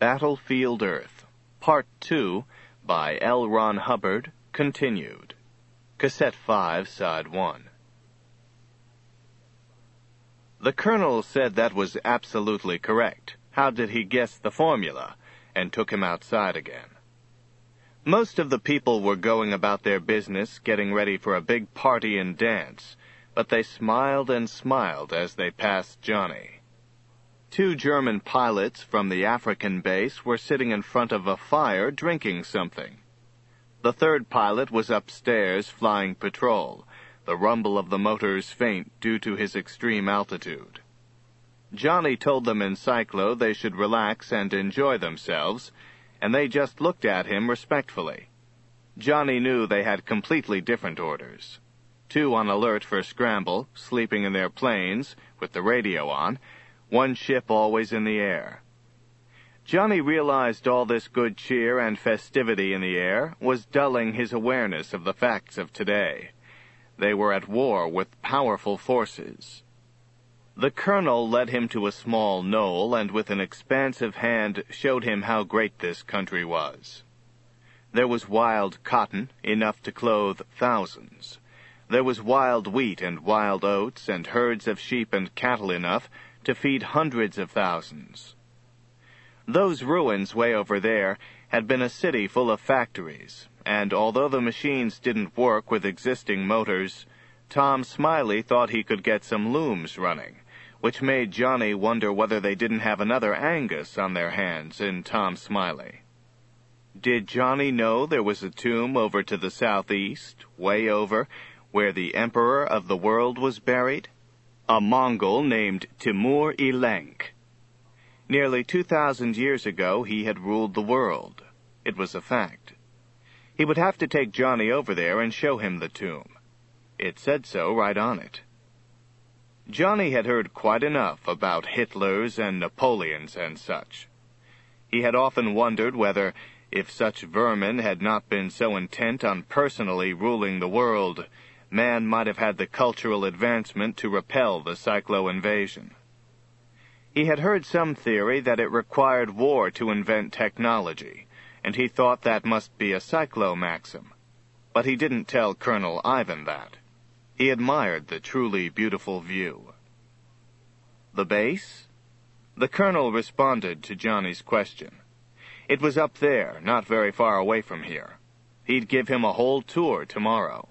Battlefield Earth, Part 2, by L. Ron Hubbard, continued. Cassette 5, Side 1. The Colonel said that was absolutely correct. How did he guess the formula? And took him outside again. Most of the people were going about their business, getting ready for a big party and dance, but they smiled and smiled as they passed Johnny. 2 German pilots from the African base were sitting in front of a fire drinking something. The 3rd pilot was upstairs flying patrol, the rumble of the motors faint due to his extreme altitude. Johnny told them in Cyclo they should relax and enjoy themselves, and they just looked at him respectfully. Johnny knew they had completely different orders. 2 on alert for scramble, sleeping in their planes, with the radio on, 1 ship always in the air. Johnny realized all this good cheer and festivity in the air was dulling his awareness of the facts of today. They were at war with powerful forces. The Colonel led him to a small knoll and with an expansive hand showed him how great this country was. There was wild cotton, enough to clothe thousands. There was wild wheat and wild oats and herds of sheep and cattle enough to feed hundreds of thousands. Those ruins way over there had been a city full of factories, and although the machines didn't work with existing motors, Tom Smiley thought he could get some looms running, which made Johnny wonder whether they didn't have another Angus on their hands in Tom Smiley. Did Johnny know there was a tomb over to the southeast, way over, where the Emperor of the world was buried? A Mongol named Timur Ilenk. Nearly 2,000 years ago, he had ruled the world. It was a fact. He would have to take Johnny over there and show him the tomb. It said so right on it. Johnny had heard quite enough about Hitlers and Napoleons and such. He had often wondered whether, if such vermin had not been so intent on personally ruling the world, man might have had the cultural advancement to repel the Cyclo invasion. He had heard some theory that it required war to invent technology, and he thought that must be a Cyclo maxim. But he didn't tell Colonel Ivan that. He admired the truly beautiful view. The base? The Colonel responded to Johnny's question. It was up there, not very far away from here. He'd give him a whole tour tomorrow.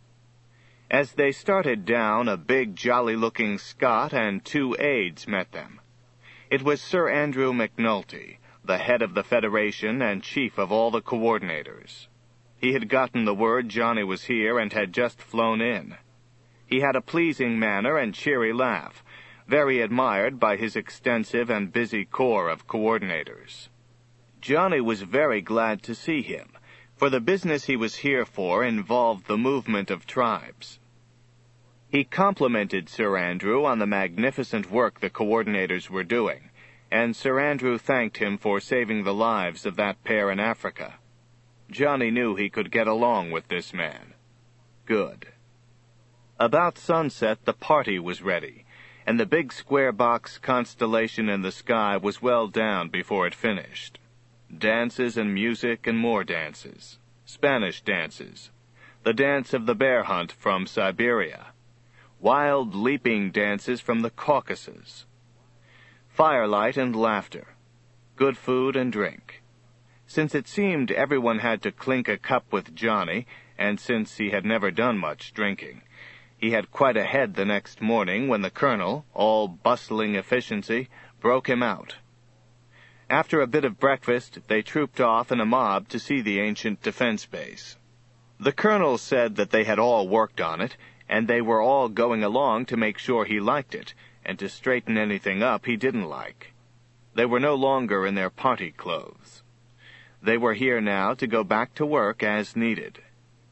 As they started down, a big, jolly-looking Scot and 2 aides met them. It was Sir Andrew McNulty, the head of the Federation and chief of all the coordinators. He had gotten the word Johnny was here and had just flown in. He had a pleasing manner and cheery laugh, very admired by his extensive and busy corps of coordinators. Johnny was very glad to see him, for the business he was here for involved the movement of tribes. He complimented Sir Andrew on the magnificent work the coordinators were doing, and Sir Andrew thanked him for saving the lives of that pair in Africa. Johnny knew he could get along with this man. Good. About sunset, the party was ready, and the big square box constellation in the sky was well down before it finished. Dances and music and more dances. Spanish dances. The dance of the bear hunt from Siberia. Wild leaping dances from the Caucasus. Firelight and laughter. Good food and drink. Since it seemed everyone had to clink a cup with Johnny, and since he had never done much drinking, he had quite a head the next morning when the Colonel, all bustling efficiency, broke him out. After a bit of breakfast, they trooped off in a mob to see the ancient defense base. The Colonel said that they had all worked on it, and they were all going along to make sure he liked it, and to straighten anything up he didn't like. They were no longer in their party clothes. They were here now to go back to work as needed.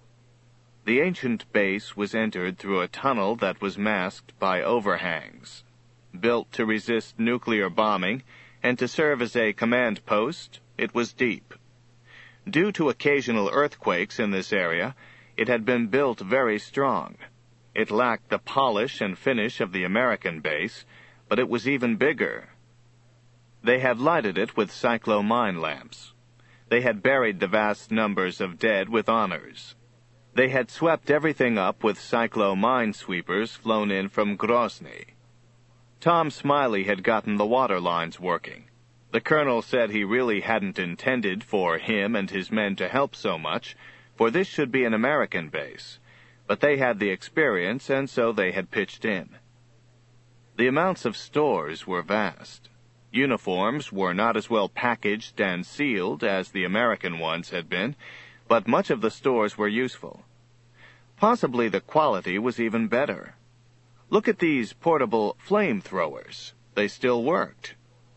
The ancient base was entered through a tunnel that was masked by overhangs. Built to resist nuclear bombing, and to serve as a command post, it was deep. Due to occasional earthquakes in this area, it had been built very strong. It lacked the polish and finish of the American base, but it was even bigger. They had lighted it with cyclo-mine lamps. They had buried the vast numbers of dead with honors. They had swept everything up with cyclo-mine sweepers flown in from Grozny. Tom Smiley had gotten the water lines working. The colonel said he really hadn't intended for him and his men to help so much, for this should be an American base, but they had the experience, and so they had pitched in. The amounts of stores were vast. Uniforms were not as well packaged and sealed as the American ones had been, but much of the stores were useful. Possibly the quality was even better. Look at these portable flamethrowers. They still worked.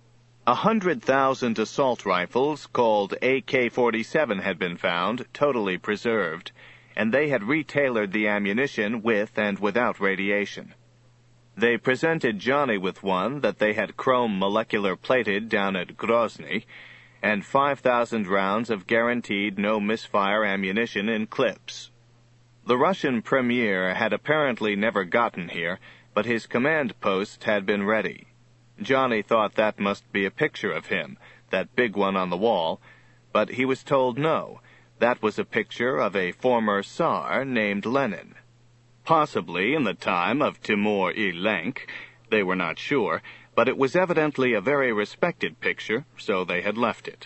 100,000 assault rifles called AK-47 had been found, totally preserved, and they had retailored the ammunition with and without radiation. They presented Johnny with one that they had chrome molecular plated down at Grozny, and 5,000 rounds of guaranteed no-misfire ammunition in clips. The Russian premier had apparently never gotten here, but his command post had been ready. Johnny thought that must be a picture of him, that big one on the wall, but he was told no, that was a picture of a former Tsar named Lenin. Possibly in the time of Timur Ilenk, they were not sure, but it was evidently a very respected picture, so they had left it.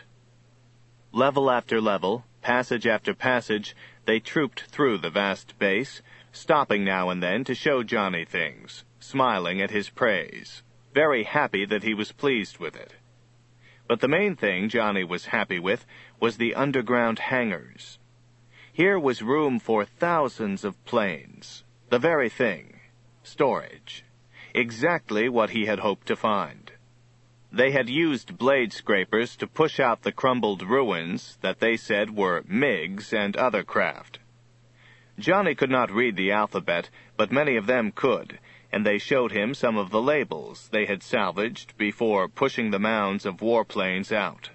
Level after level, passage after passage, they trooped through the vast base, stopping now and then to show Johnny things, smiling at his praise, very happy that he was pleased with it. But the main thing Johnny was happy with was the underground hangars. Here was room for thousands of planes. The very thing. Storage. Exactly what he had hoped to find. They had used blade scrapers to push out the crumbled ruins that they said were MiGs and other craft. Johnny could not read the alphabet, but many of them could, and they showed him some of the labels they had salvaged before pushing the mounds of warplanes out.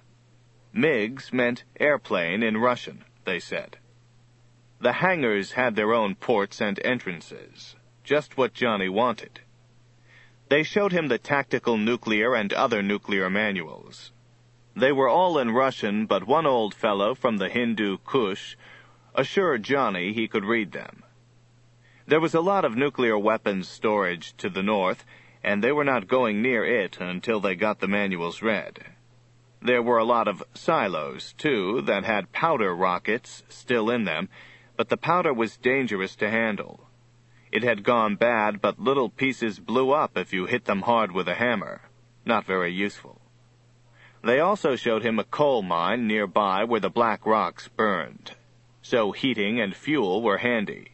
MiGs meant airplane in Russian, they said. The hangars had their own ports and entrances, just what Johnny wanted. They showed him the tactical nuclear and other nuclear manuals. They were all in Russian, but one old fellow from the Hindu Kush assured Johnny he could read them. There was a lot of nuclear weapons storage to the north, and they were not going near it until they got the manuals read. There were a lot of silos, too, that had powder rockets still in them, but the powder was dangerous to handle. It had gone bad, but little pieces blew up if you hit them hard with a hammer. Not very useful. They also showed him a coal mine nearby where the black rocks burned, so heating and fuel were handy.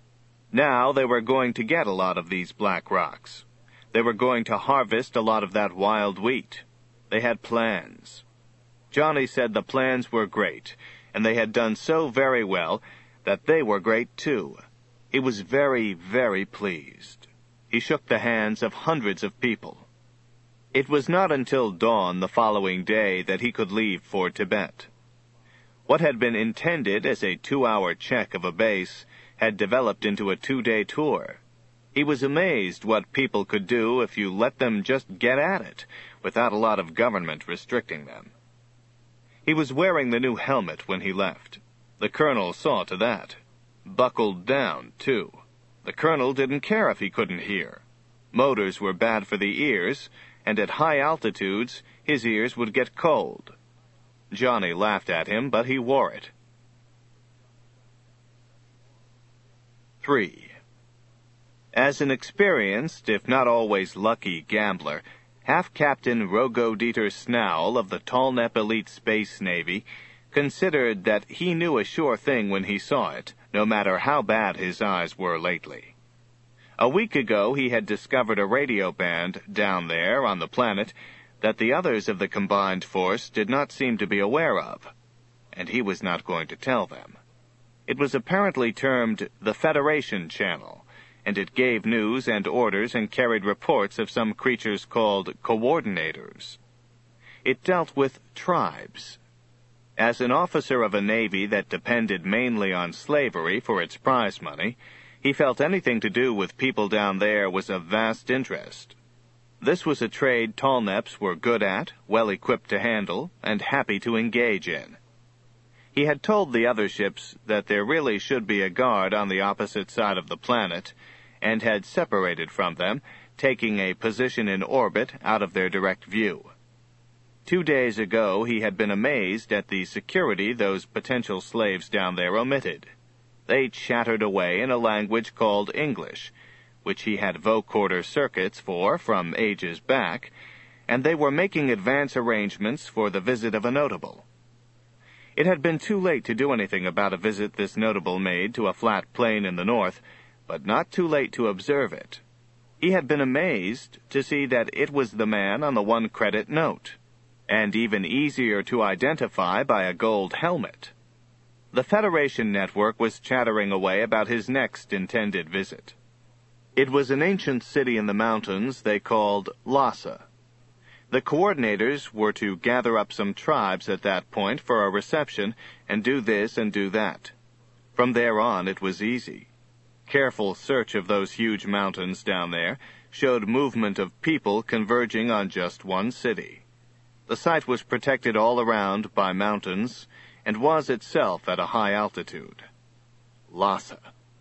Now they were going to get a lot of these black rocks. They were going to harvest a lot of that wild wheat. They had plans. Johnny said the plans were great, and they had done so very well that they were great too. He was very, very pleased. He shook the hands of hundreds of people. It was not until dawn the following day that he could leave for Tibet. What had been intended as a 2-hour check of a base had developed into a 2-day tour. He was amazed what people could do if you let them just get at it, without a lot of government restricting them. He was wearing the new helmet when he left. The colonel saw to that. Buckled down, too. The colonel didn't care if he couldn't hear. Motors were bad for the ears, and at high altitudes, his ears would get cold. Johnny laughed at him, but he wore it. 3. As an experienced, if not always lucky, gambler, Half-Captain Rogodieter Snowell of the Tallnepp Elite Space Navy considered that he knew a sure thing when he saw it, no matter how bad his eyes were lately. A week ago he had discovered a radio band down there on the planet that the others of the combined force did not seem to be aware of, and he was not going to tell them. It was apparently termed the Federation Channel, and it gave news and orders and carried reports of some creatures called coordinators. It dealt with tribes. As an officer of a navy that depended mainly on slavery for its prize money, he felt anything to do with people down there was of vast interest. This was a trade Tallneps were good at, well-equipped to handle, and happy to engage in. He had told the other ships that there really should be a guard on the opposite side of the planet, and had separated from them, taking a position in orbit out of their direct view. 2 days ago he had been amazed at the security those potential slaves down there omitted. They chattered away in a language called English, which he had vocoder circuits for from ages back, and they were making advance arrangements for the visit of a notable. It had been too late to do anything about a visit this notable made to a flat plain in the north, but not too late to observe it. He had been amazed to see that it was the man on the 1-credit note, and even easier to identify by a gold helmet. The Federation network was chattering away about his next intended visit. It was an ancient city in the mountains they called Lhasa. The coordinators were to gather up some tribes at that point for a reception and do this and do that. From there on, it was easy. Careful search of those huge mountains down there showed movement of people converging on just one city. The site was protected all around by mountains and was itself at a high altitude. Lhasa.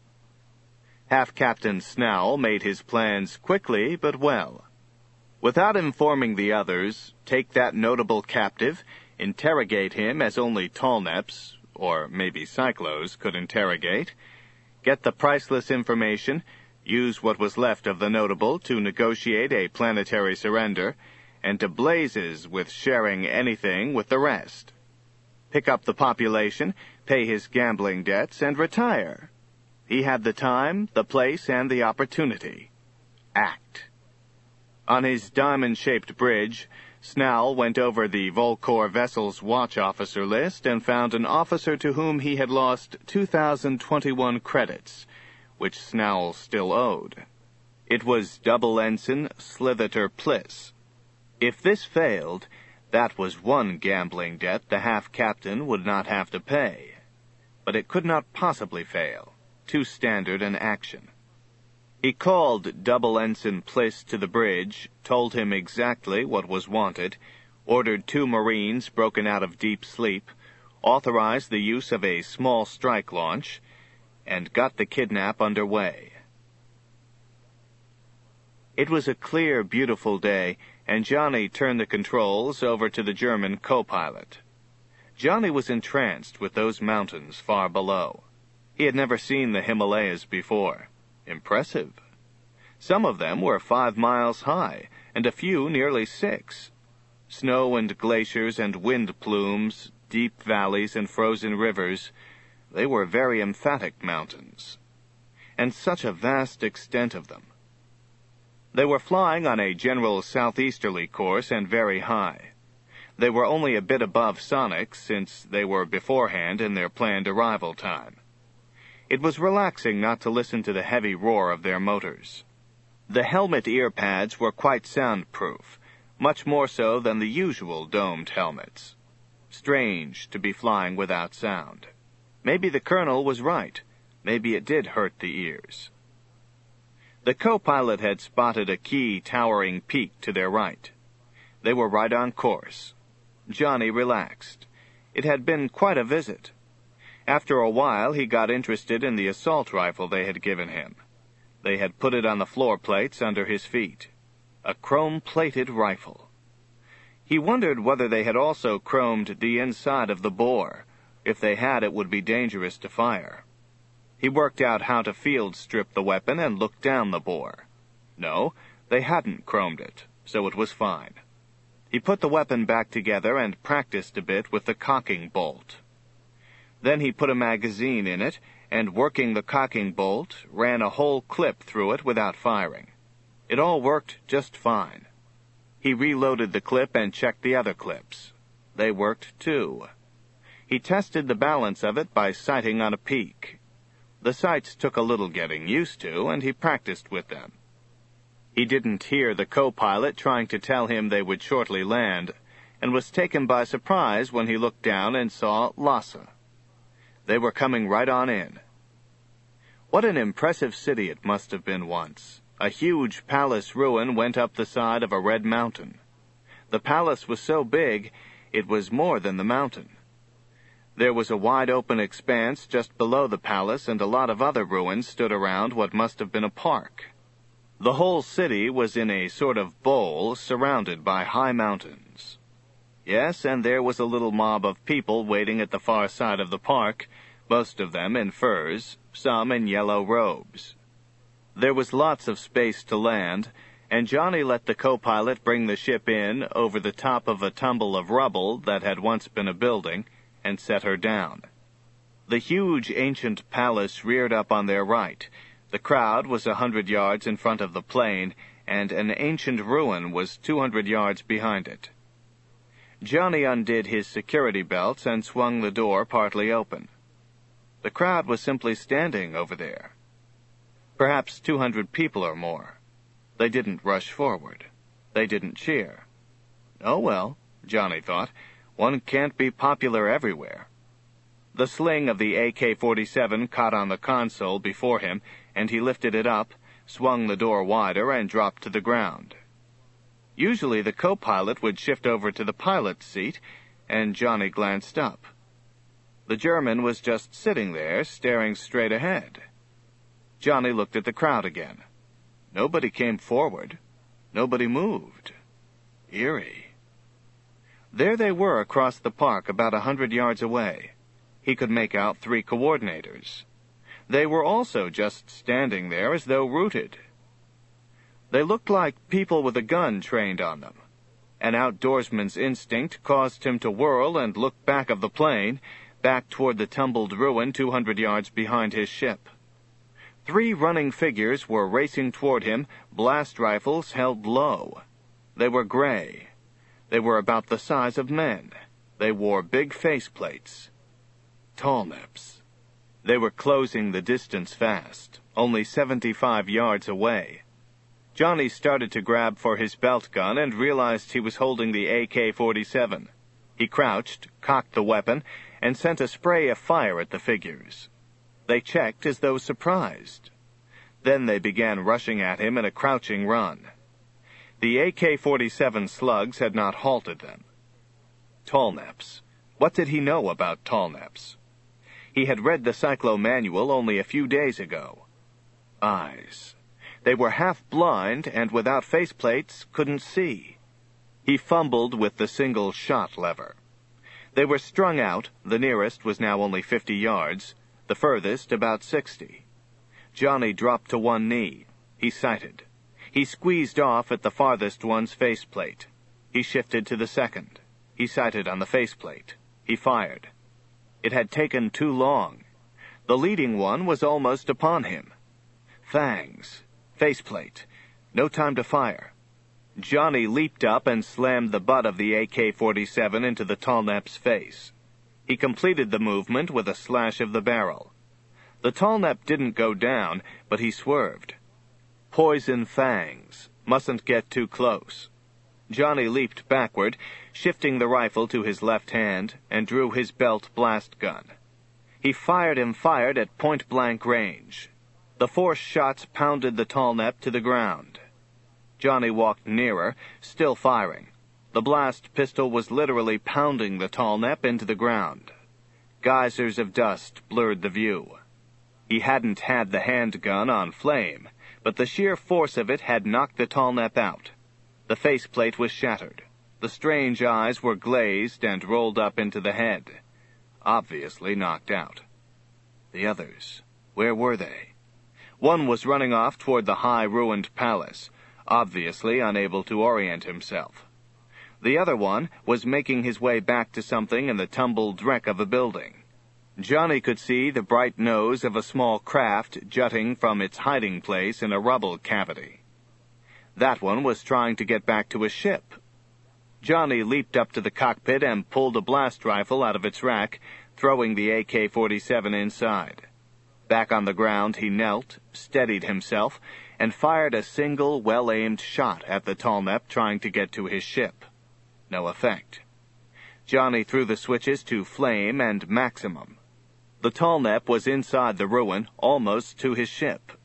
Half-Captain Snowell made his plans quickly but well. Without informing the others, take that notable captive, interrogate him as only Tallneps, or maybe Cyclos, could interrogate, get the priceless information, use what was left of the notable to negotiate a planetary surrender, and to blazes with sharing anything with the rest. Pick up the population, pay his gambling debts, and retire. He had the time, the place, and the opportunity. Act. On his diamond-shaped bridge, Snowell went over the Volcor vessel's watch officer list and found an officer to whom he had lost 2,021 credits, which Snowell still owed. It was Double Ensign Slither Pliss. If this failed, that was one gambling debt the half-captain would not have to pay. But it could not possibly fail. Too standard an action. He called Double Ensign Pliss to the bridge, told him exactly what was wanted, ordered 2 Marines broken out of deep sleep, authorized the use of a small strike launch, and got the kidnap underway. It was a clear, beautiful day, and Johnny turned the controls over to the German co-pilot. Johnny was entranced with those mountains far below. He had never seen the Himalayas before. Impressive. Some of them were 5 miles high, and a few nearly 6. Snow and glaciers and wind plumes, deep valleys and frozen rivers, they were very emphatic mountains. And such a vast extent of them. They were flying on a general southeasterly course and very high. They were only a bit above sonic since they were beforehand in their planned arrival time. It was relaxing not to listen to the heavy roar of their motors. The helmet ear pads were quite soundproof, much more so than the usual domed helmets. Strange to be flying without sound. Maybe the colonel was right. Maybe it did hurt the ears. The co-pilot had spotted a key towering peak to their right. They were right on course. Johnny relaxed. It had been quite a visit. After a while, he got interested in the assault rifle they had given him. They had put it on the floor plates under his feet. A chrome-plated rifle. He wondered whether they had also chromed the inside of the bore. If they had, it would be dangerous to fire. He worked out how to field strip the weapon and looked down the bore. No, they hadn't chromed it, so it was fine. He put the weapon back together and practiced a bit with the cocking bolt. Then he put a magazine in it, and working the cocking bolt, ran a whole clip through it without firing. It all worked just fine. He reloaded the clip and checked the other clips. They worked too. He tested the balance of it by sighting on a peak. The sights took a little getting used to, and he practiced with them. He didn't hear the co-pilot trying to tell him they would shortly land, and was taken by surprise when he looked down and saw Lhasa. They were coming right on in. What an impressive city it must have been once. A huge palace ruin went up the side of a red mountain. The palace was so big, it was more than the mountain. There was a wide-open expanse just below the palace, and a lot of other ruins stood around what must have been a park. The whole city was in a sort of bowl surrounded by high mountains. Yes, and there was a little mob of people waiting at the far side of the park, most of them in furs, some in yellow robes. There was lots of space to land, and Johnny let the co-pilot bring the ship in over the top of a tumble of rubble that had once been a building, and set her down. The huge ancient palace reared up on their right. The crowd was 100 yards in front of the plane, and an ancient ruin was 200 yards behind it. Johnny undid his security belts and swung the door partly open. The crowd was simply standing over there. Perhaps 200 people or more. They didn't rush forward. They didn't cheer. Oh well, Johnny thought, one can't be popular everywhere. The sling of the AK-47 caught on the console before him, and he lifted it up, swung the door wider, and dropped to the ground. Usually the co-pilot would shift over to the pilot's seat, and Johnny glanced up. The German was just sitting there, staring straight ahead. Johnny looked at the crowd again. Nobody came forward. Nobody moved. Eerie. There they were across the park, about 100 yards away. He could make out 3 coordinators. They were also just standing there as though rooted. They looked like people with a gun trained on them. An outdoorsman's instinct caused him to whirl and look back of the plane, back toward the tumbled ruin 200 yards behind his ship. 3 running figures were racing toward him, blast rifles held low. They were gray. They were about the size of men. They wore big faceplates. Tallneps. They were closing the distance fast, only 75 yards away. Johnny started to grab for his belt gun and realized he was holding the AK-47. He crouched, cocked the weapon, and sent a spray of fire at the figures. They checked as though surprised. Then they began rushing at him in a crouching run. The AK-47 slugs had not halted them. Tallneps. What did he know about Tallneps? He had read the Cyclo manual only a few days ago. Eyes. They were half blind and without faceplates couldn't see. He fumbled with the single shot lever. They were strung out. The nearest was now only 50 yards, the furthest about 60. Johnny dropped to one knee. He sighted. He squeezed off at the farthest one's faceplate. He shifted to the second. He sighted on the faceplate. He fired. It had taken too long. The leading one was almost upon him. Fangs. Faceplate. No time to fire. Johnny leaped up and slammed the butt of the AK-47 into the Tallnep's face. He completed the movement with a slash of the barrel. The Tallnep didn't go down, but he swerved. Poison fangs. Mustn't get too close. Johnny leaped backward, shifting the rifle to his left hand, and drew his belt blast gun. He fired at point-blank range. The 4 shots pounded the Tallnep to the ground. Johnny walked nearer, still firing. The blast pistol was literally pounding the Tallnep into the ground. Geysers of dust blurred the view. He hadn't had the handgun on flame, but the sheer force of it had knocked the Tallnep out. The faceplate was shattered. The strange eyes were glazed and rolled up into the head. Obviously knocked out. The others, where were they? One was running off toward the high ruined palace, obviously unable to orient himself. The other one was making his way back to something in the tumbled wreck of a building. Johnny could see the bright nose of a small craft jutting from its hiding place in a rubble cavity. That one was trying to get back to his ship. Johnny leaped up to the cockpit and pulled a blast rifle out of its rack, throwing the AK-47 inside. Back on the ground, he knelt, steadied himself, and fired a single, well-aimed shot at the Tallnep trying to get to his ship. No effect. Johnny threw the switches to flame and maximum. The Tallnep was inside the ruin, almost to his ship.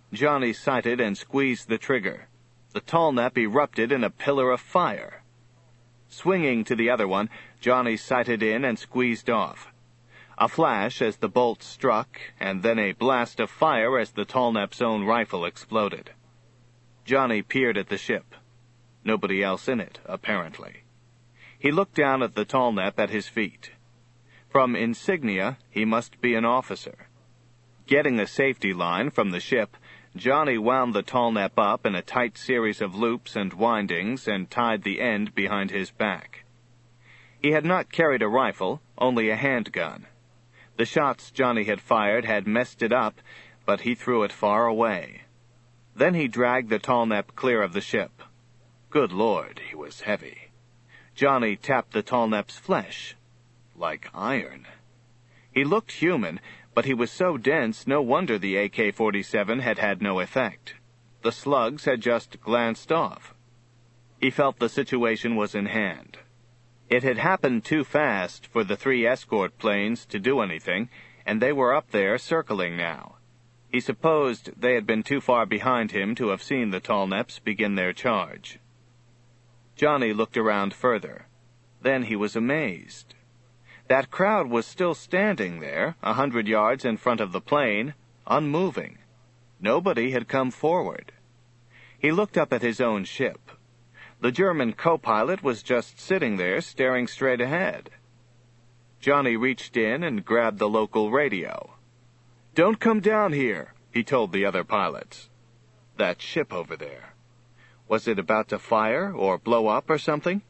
Johnny sighted and squeezed the trigger. The Tallnepp erupted in a pillar of fire. Swinging to the other one, Johnny sighted in and squeezed off. A flash as the bolt struck, and then a blast of fire as the Tallnepp's own rifle exploded. Johnny peered at the ship. Nobody else in it, apparently. He looked down at the Tallnepp at his feet. From insignia, he must be an officer. Getting a safety line from the ship, Johnny wound the Tallnepp up in a tight series of loops and windings and tied the end behind his back. He had not carried a rifle, only a handgun. The shots Johnny had fired had messed it up, but he threw it far away. Then he dragged the Tallnepp clear of the ship. Good Lord, he was heavy. Johnny tapped the Tallnepp's flesh. Like iron. He looked human, but he was so dense no wonder the AK-47 had had no effect. The slugs had just glanced off. He felt the situation was in hand. It had happened too fast for the 3 escort planes to do anything, and they were up there circling now. He supposed they had been too far behind him to have seen the Tallnepps begin their charge. Johnny looked around further. Then he was amazed. That crowd was still standing there, 100 yards in front of the plane, unmoving. Nobody had come forward. He looked up at his own ship. The German co-pilot was just sitting there, staring straight ahead. Johnny reached in and grabbed the local radio. "Don't come down here," he told the other pilots. That ship over there. Was it about to fire or blow up or something?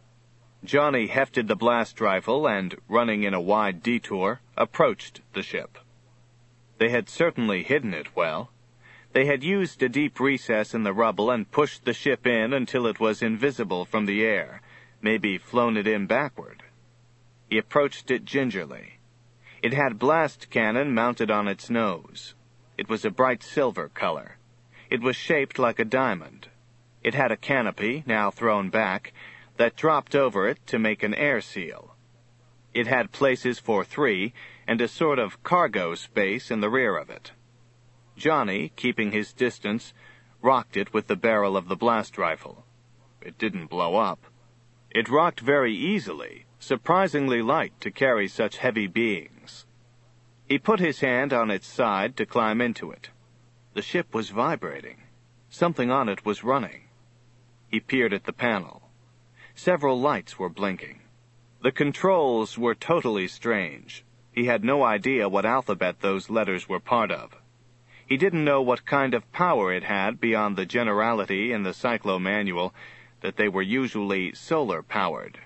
Johnny hefted the blast rifle and, running in a wide detour, approached the ship. They had certainly hidden it well. They had used a deep recess in the rubble and pushed the ship in until it was invisible from the air, maybe flown it in backward. He approached it gingerly. It had blast cannon mounted on its nose. It was a bright silver color. It was shaped like a diamond. It had a canopy, now thrown back, that dropped over it to make an air seal. It had places for 3 and a sort of cargo space in the rear of it. Johnny, keeping his distance, rocked it with the barrel of the blast rifle. It didn't blow up. It rocked very easily, surprisingly light to carry such heavy beings. He put his hand on its side to climb into it. The ship was vibrating. Something on it was running. He peered at the panel. Several lights were blinking. The controls were totally strange. He had no idea what alphabet those letters were part of. He didn't know what kind of power it had beyond the generality in the Cyclo manual that they were usually solar-powered.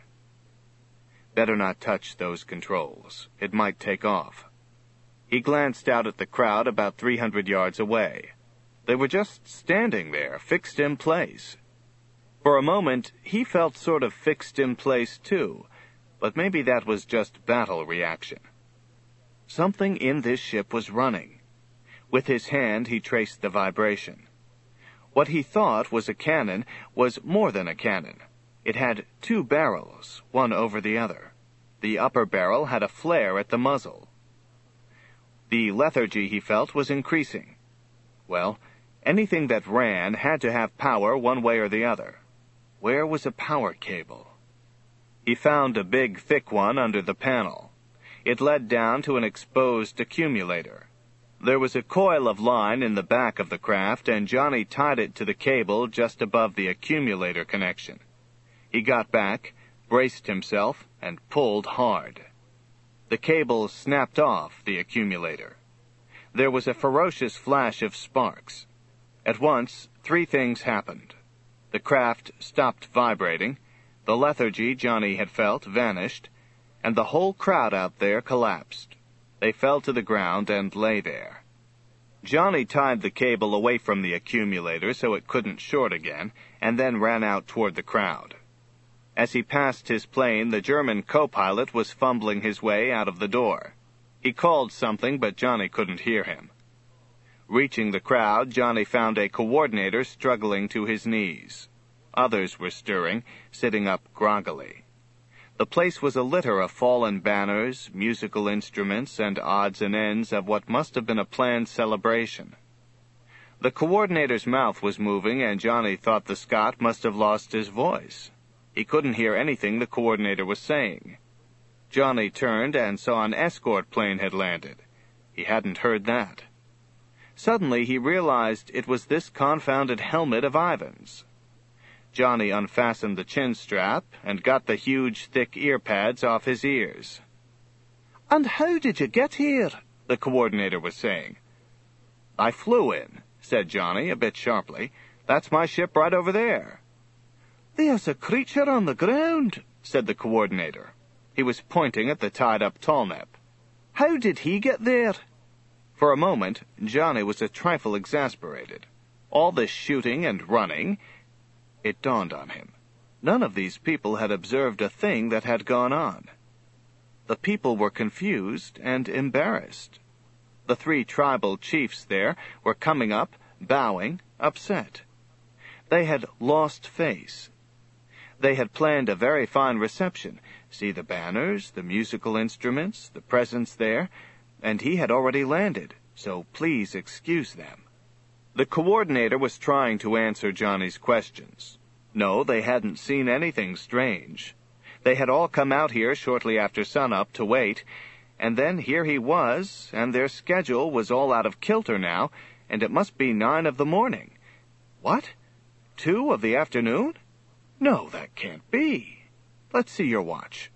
Better not touch those controls. It might take off. He glanced out at the crowd about 300 yards away. They were just standing there, fixed in place. For a moment, he felt sort of fixed in place, too, but maybe that was just battle reaction. Something in this ship was running. With his hand, he traced the vibration. What he thought was a cannon was more than a cannon. It had 2 barrels, one over the other. The upper barrel had a flare at the muzzle. The lethargy he felt was increasing. Well, anything that ran had to have power one way or the other. Where was a power cable? He found a big, thick one under the panel. It led down to an exposed accumulator. There was a coil of line in the back of the craft, and Johnny tied it to the cable just above the accumulator connection. He got back, braced himself, and pulled hard. The cable snapped off the accumulator. There was a ferocious flash of sparks. At once, 3 things happened. The craft stopped vibrating, the lethargy Johnny had felt vanished, and the whole crowd out there collapsed. They fell to the ground and lay there. Johnny tied the cable away from the accumulator so it couldn't short again, and then ran out toward the crowd. As he passed his plane, the German co-pilot was fumbling his way out of the door. He called something, but Johnny couldn't hear him. Reaching the crowd, Johnny found a coordinator struggling to his knees. Others were stirring, sitting up groggily. The place was a litter of fallen banners, musical instruments, and odds and ends of what must have been a planned celebration. The coordinator's mouth was moving, and Johnny thought the Scot must have lost his voice. He couldn't hear anything the coordinator was saying. Johnny turned and saw an escort plane had landed. He hadn't heard that. Suddenly he realized it was this confounded helmet of Ivan's. Johnny unfastened the chin strap and got the huge, thick ear pads off his ears. "And how did you get here?" the coordinator was saying. "I flew in," said Johnny, a bit sharply. "That's my ship right over there." "There's a creature on the ground," said the coordinator. He was pointing at the tied-up Tallnepp. "How did he get there?" For a moment, Johnny was a trifle exasperated. All this shooting and running... It dawned on him. None of these people had observed a thing that had gone on. The people were confused and embarrassed. The 3 tribal chiefs there were coming up, bowing, upset. They had lost face. They had planned a very fine reception. See the banners, the musical instruments, the presents there, and he had already landed, so please excuse them. The coordinator was trying to answer Johnny's questions. No, they hadn't seen anything strange. They had all come out here shortly after sunup to wait, and then here he was, and their schedule was all out of kilter now, and it must be 9 of the morning. What? 2 of the afternoon? No, that can't be. Let's see your watch.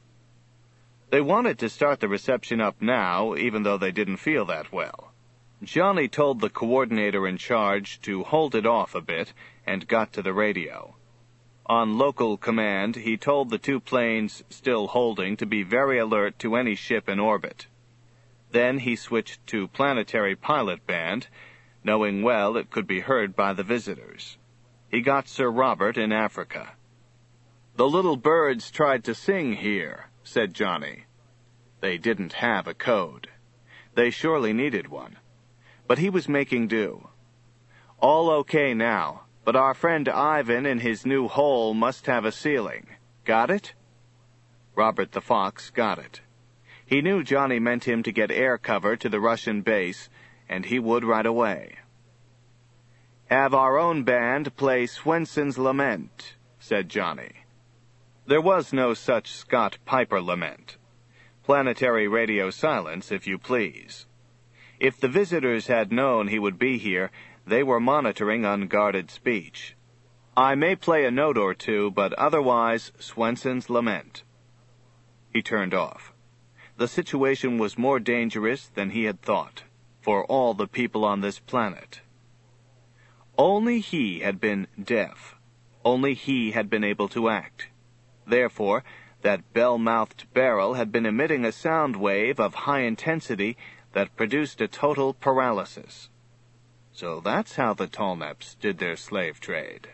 They wanted to start the reception up now, even though they didn't feel that well. Johnny told the coordinator in charge to hold it off a bit and got to the radio. On local command, he told the 2 planes still holding to be very alert to any ship in orbit. Then he switched to planetary pilot band, knowing well it could be heard by the visitors. He got Sir Robert in Africa. "The little birds tried to sing here," said Johnny. They didn't have a code. They surely needed one. But he was making do. "All okay now, but our friend Ivan in his new hole must have a ceiling. Got it?" Robert the Fox got it. He knew Johnny meant him to get air cover to the Russian base, and he would right away. "Have our own band play Swenson's Lament," said Johnny. There was no such Scott Piper lament. Planetary radio silence, if you please. If the visitors had known he would be here, they were monitoring unguarded speech. "I may play a note or 2, but otherwise Swenson's Lament." He turned off. The situation was more dangerous than he had thought, for all the people on this planet. Only he had been deaf. Only he had been able to act. Therefore, that bell-mouthed barrel had been emitting a sound wave of high intensity that produced a total paralysis. So that's how the Tallnepps did their slave trade.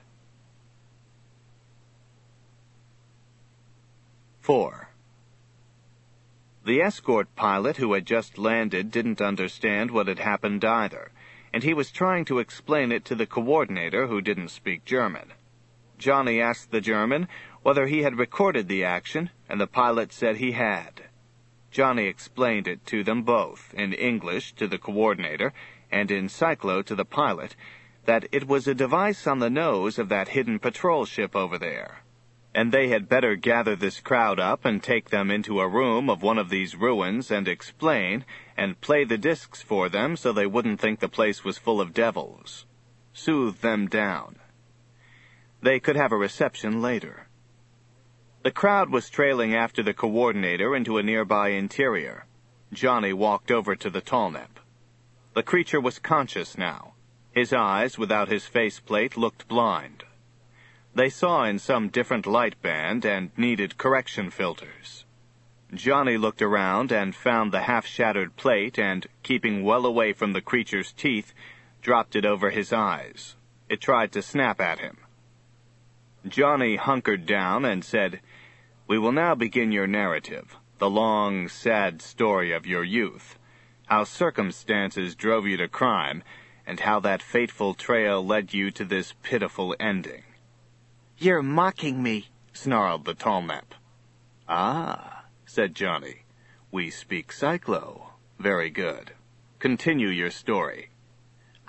4. The escort pilot who had just landed didn't understand what had happened either, and he was trying to explain it to the coordinator who didn't speak German. Johnny asked the German whether he had recorded the action, and the pilot said he had. Johnny explained it to them both, in English to the coordinator and in Cyclo to the pilot, that it was a device on the nose of that hidden patrol ship over there, and they had better gather this crowd up and take them into a room of one of these ruins and explain, and play the discs for them so they wouldn't think the place was full of devils. Soothe them down. They could have a reception later. The crowd was trailing after the coordinator into a nearby interior. Johnny walked over to the Tallnepp. The creature was conscious now. His eyes, without his faceplate, looked blind. They saw in some different light band and needed correction filters. Johnny looked around and found the half-shattered plate and, keeping well away from the creature's teeth, dropped it over his eyes. It tried to snap at him. Johnny hunkered down and said, "We will now begin your narrative, the long, sad story of your youth, how circumstances drove you to crime, and how that fateful trail led you to this pitiful ending." "You're mocking me," snarled the Tallnepp. "Ah," said Johnny, "we speak Cyclo. Very good. Continue your story."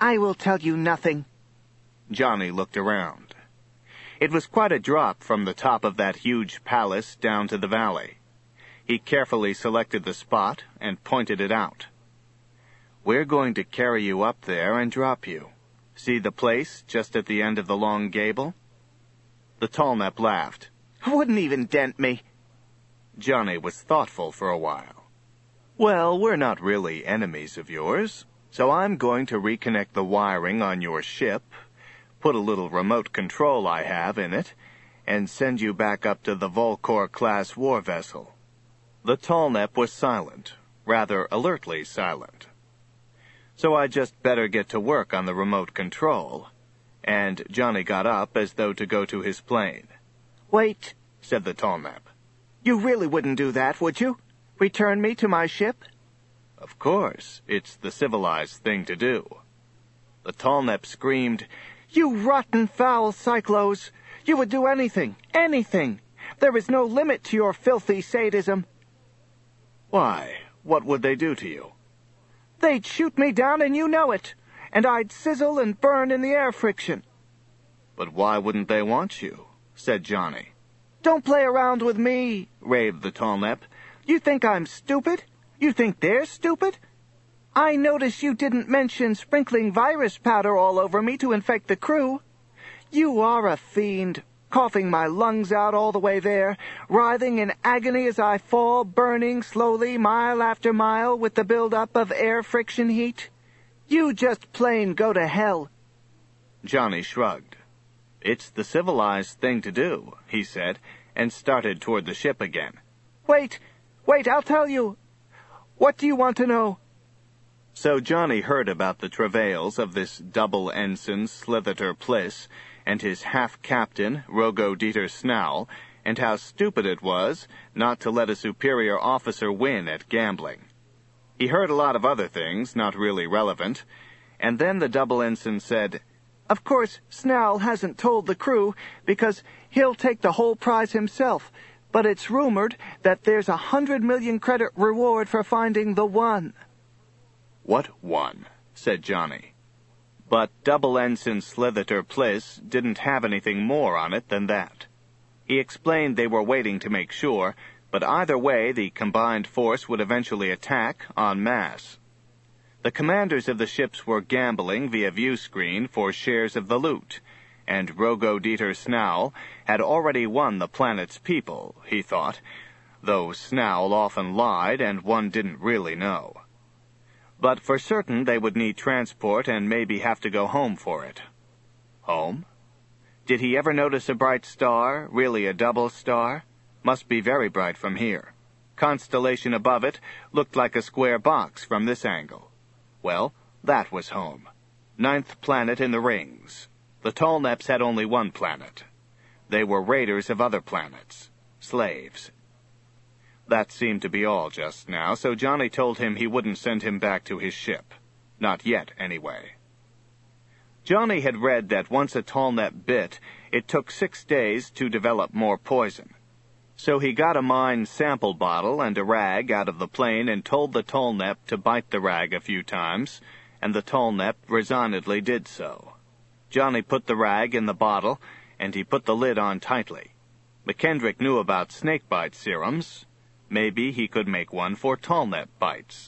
I will tell you nothing. Johnny looked around. It was quite a drop from the top of that huge palace down to the valley. He carefully selected the spot and pointed it out. "We're going to carry you up there and drop you. See the place just at the end of the long gable?" The Tallnepp laughed. Wouldn't even dent me. Johnny was thoughtful for a while. "Well, we're not really enemies of yours, so I'm going to reconnect the wiring on your ship, put a little remote control I have in it, and send you back up to the Volcor-class war vessel." The Tallnepp was silent, rather alertly silent. "So I just better get to work on the remote control." And Johnny got up as though to go to his plane. Wait, said the Tallnepp. You really wouldn't do that, would you? Return me to my ship? Of course, it's the civilized thing to do. The Tallnepp screamed, You rotten, foul Cyclos! You would do anything, anything! There is no limit to your filthy sadism. Why, what would they do to you? They'd shoot me down and you know it, and I'd sizzle and burn in the air friction. But why wouldn't they want you? Said Johnny. Don't play around with me, raved the Tallnepp. You think I'm stupid? You think they're stupid? I notice you didn't mention sprinkling virus powder all over me to infect the crew. You are a fiend, coughing my lungs out all the way there, writhing in agony as I fall, burning slowly mile after mile with the build-up of air friction heat. You just plain go to hell. Johnny shrugged. It's the civilized thing to do, he said, and started toward the ship again. Wait, I'll tell you. What do you want to know? So Johnny heard about the travails of this double ensign Slither Pliss and his half-captain Rogo-Dieter Snarl, and how stupid it was not to let a superior officer win at gambling. He heard a lot of other things, not really relevant, and then the double ensign said, Of course, Snarl hasn't told the crew, because he'll take the whole prize himself, but it's rumored that there's 100 million credit reward for finding the one. What one? Said Johnny. But Double Ensign Slither Pliss didn't have anything more on it than that. He explained they were waiting to make sure, but either way the combined force would eventually attack en masse. The commanders of the ships were gambling via viewscreen for shares of the loot, and Rogo-Dieter Snarl had already won the planet's people, he thought, though Snarl often lied and one didn't really know. But for certain they would need transport and maybe have to go home for it. Home? Did he ever notice a bright star, really a double star? Must be very bright from here. Constellation above it looked like a square box from this angle. Well, that was home. 9th planet in the rings. The Tallnepps had only one planet. They were raiders of other planets. Slaves. That seemed to be all just now, so Johnny told him he wouldn't send him back to his ship. Not yet, anyway. Johnny had read that once a Tallnepp bit, it took 6 days to develop more poison. So he got a mine sample bottle and a rag out of the plane and told the Tallnepp to bite the rag a few times, and the Tallnepp resignedly did so. Johnny put the rag in the bottle, and he put the lid on tightly. McKendrick knew about snakebite serums. Maybe he could make one for Tallnepp bites.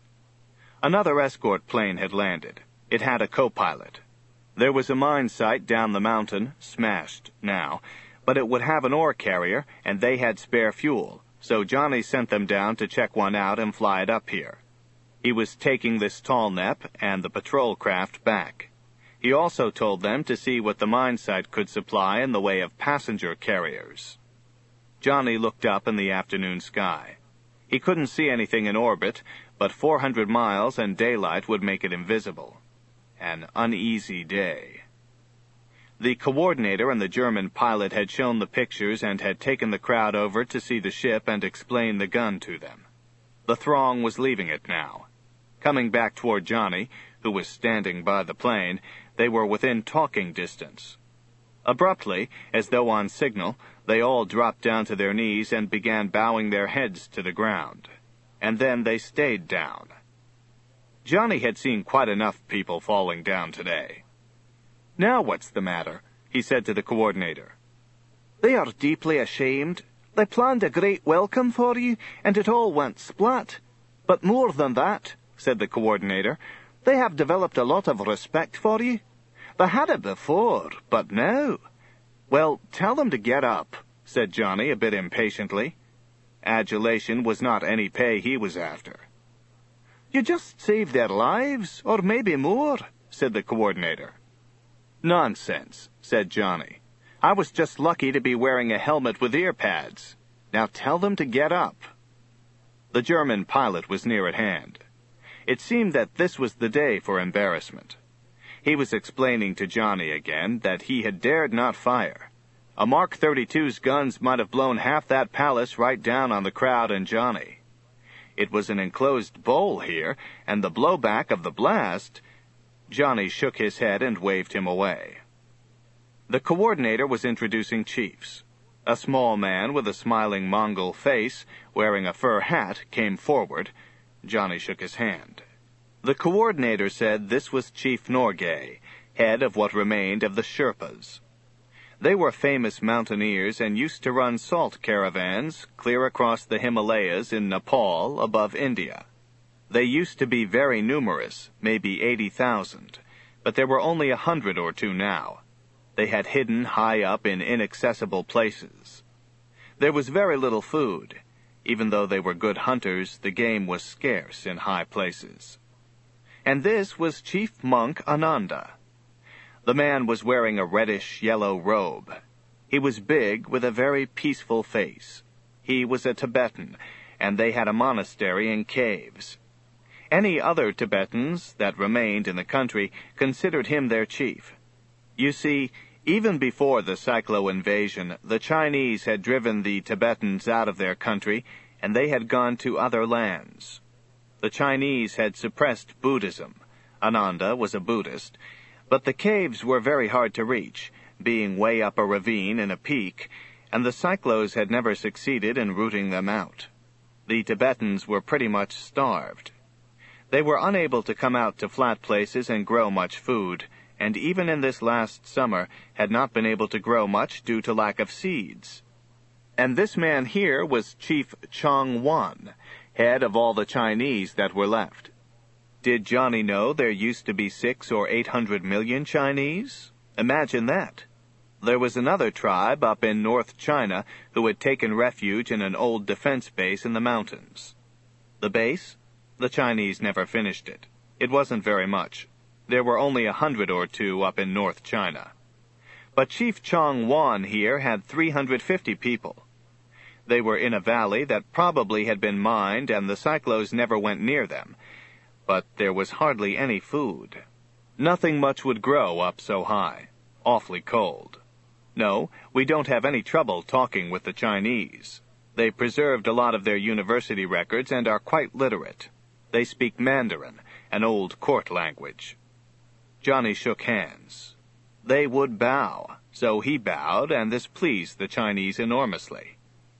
Another escort plane had landed. It had a co-pilot. There was a mine site down the mountain, smashed now, but it would have an ore carrier, and they had spare fuel, so Johnny sent them down to check one out and fly it up here. He was taking this Tallnepp and the patrol craft back. He also told them to see what the mine site could supply in the way of passenger carriers. Johnny looked up in the afternoon sky. He couldn't see anything in orbit, but 400 miles and daylight would make it invisible. An uneasy day. The coordinator and the German pilot had shown the pictures and had taken the crowd over to see the ship and explain the gun to them. The throng was leaving it now. Coming back toward Johnny, who was standing by the plane, they were within talking distance. Abruptly, as though on signal, they all dropped down to their knees and began bowing their heads to the ground. And then they stayed down. Johnny had seen quite enough people falling down today. "Now what's the matter?" he said to the coordinator. "They are deeply ashamed. They planned a great welcome for you, and it all went splat. But more than that," said the coordinator, "they have developed a lot of respect for you. They had it before, but now—" "Well, tell them to get up," said Johnny a bit impatiently. Adulation was not any pay he was after. "You just saved their lives, or maybe more," said the coordinator. "Nonsense," said Johnny. "I was just lucky to be wearing a helmet with ear pads. Now tell them to get up." The German pilot was near at hand. It seemed that this was the day for embarrassment. He was explaining to Johnny again that he had dared not fire. A Mark 32's guns might have blown half that palace right down on the crowd and Johnny. It was an enclosed bowl here, and the blowback of the blast— Johnny shook his head and waved him away. The coordinator was introducing chiefs. A small man with a smiling Mongol face, wearing a fur hat, came forward. Johnny shook his hand. The coordinator said this was Chief Norgay, head of what remained of the Sherpas. They were famous mountaineers and used to run salt caravans clear across the Himalayas in Nepal above India. They used to be very numerous, maybe 80,000, but there were only 100 or two now. They had hidden high up in inaccessible places. There was very little food. Even though they were good hunters, the game was scarce in high places. And this was Chief Monk Ananda. The man was wearing a reddish-yellow robe. He was big, with a very peaceful face. He was a Tibetan, and they had a monastery and caves. Any other Tibetans that remained in the country considered him their chief. You see, even before the Cyclo invasion, the Chinese had driven the Tibetans out of their country, and they had gone to other lands. The Chinese had suppressed Buddhism. Ananda was a Buddhist. But the caves were very hard to reach, being way up a ravine in a peak, and the Cyclos had never succeeded in rooting them out. The Tibetans were pretty much starved. They were unable to come out to flat places and grow much food, and even in this last summer had not been able to grow much due to lack of seeds. And this man here was Chief Chong Wan, head of all the Chinese that were left. Did Johnny know there used to be 600 or 800 million Chinese? Imagine that. There was another tribe up in North China who had taken refuge in an old defense base in the mountains. The base? The Chinese never finished it. It wasn't very much. There were only 100 or two up in North China. But Chief Chong Wan here had 350 people. They were in a valley that probably had been mined, and the Cyclos never went near them. But there was hardly any food. Nothing much would grow up so high. Awfully cold. No, we don't have any trouble talking with the Chinese. They preserved a lot of their university records and are quite literate. They speak Mandarin, an old court language. Johnny shook hands. They would bow, so he bowed, and this pleased the Chinese enormously.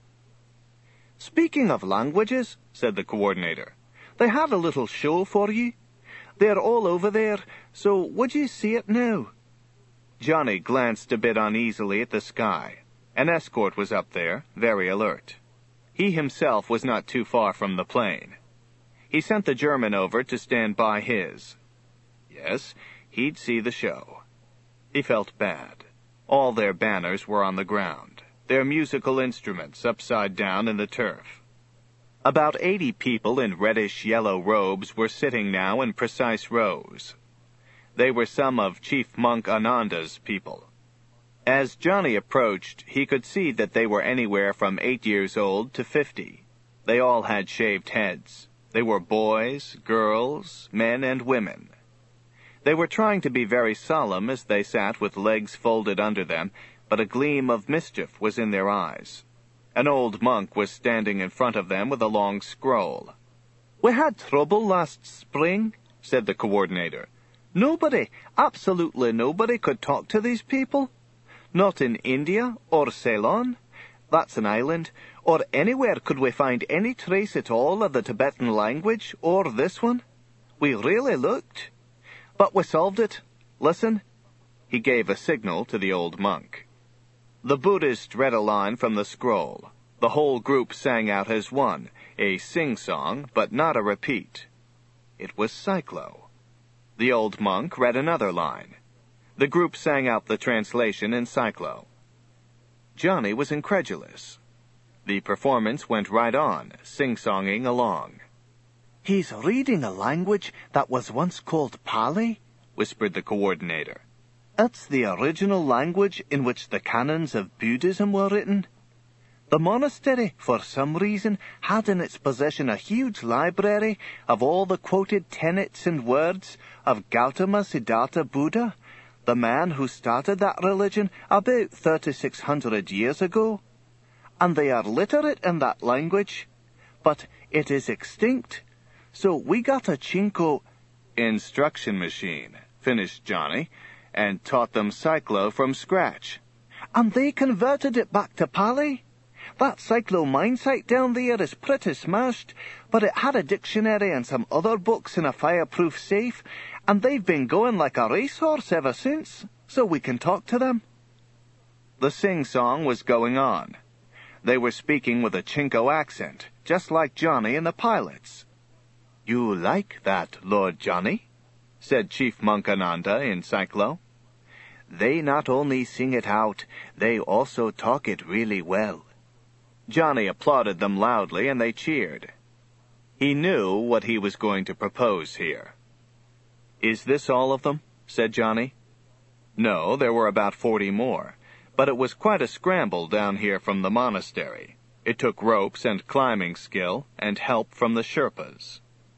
"Speaking of languages," said the coordinator, "they had a little show for you. They're all over there, so would you see it now?" Johnny glanced a bit uneasily at the sky. An escort was up there, very alert. He himself was not too far from the plane. He sent the German over to stand by his. Yes, he'd see the show. He felt bad. All their banners were on the ground, their musical instruments upside down in the turf. About 80 people in reddish-yellow robes were sitting now in precise rows. They were some of Chief Monk Ananda's people. As Johnny approached, he could see that they were anywhere from 8 years old to 50. They all had shaved heads. They were boys, girls, men, and women. They were trying to be very solemn as they sat with legs folded under them, but a gleam of mischief was in their eyes. An old monk was standing in front of them with a long scroll. "We had trouble last spring," said the coordinator. "Nobody, absolutely nobody, could talk to these people. Not in India or Ceylon, that's an island, or anywhere could we find any trace at all of the Tibetan language or this one. We really looked. But we solved it. Listen." He gave a signal to the old monk. The Buddhist read a line from the scroll. The whole group sang out as one, a sing-song, but not a repeat. It was Cyclo. The old monk read another line. The group sang out the translation in Cyclo. Johnny was incredulous. The performance went right on, sing-songing along. "He's reading a language that was once called Pali," whispered the coordinator. "It's the original language in which the canons of Buddhism were written. The monastery, for some reason, had in its possession a huge library of all the quoted tenets and words of Gautama Siddhartha Buddha, the man who started that religion about 3,600 years ago. And they are literate in that language, but it is extinct. So we got a Chinko instruction machine," finished Johnny, and taught them Cyclo from scratch. "And they converted it back to Pali. That Cyclo mine site down there is pretty smashed, but it had a dictionary and some other books in a fireproof safe, and they've been going like a racehorse ever since, so we can talk to them." The sing-song was going on. They were speaking with a Chinko accent, just like Johnny and the pilots. "You like that, Lord Johnny?" said Chief Monkananda in Cyclo. "They not only sing it out, they also talk it really well." Johnny applauded them loudly, and they cheered. He knew what he was going to propose here. "Is this all of them?" said Johnny. No, there were about 40 more, but it was quite a scramble down here from the monastery. It took ropes and climbing skill, and help from the Sherpas.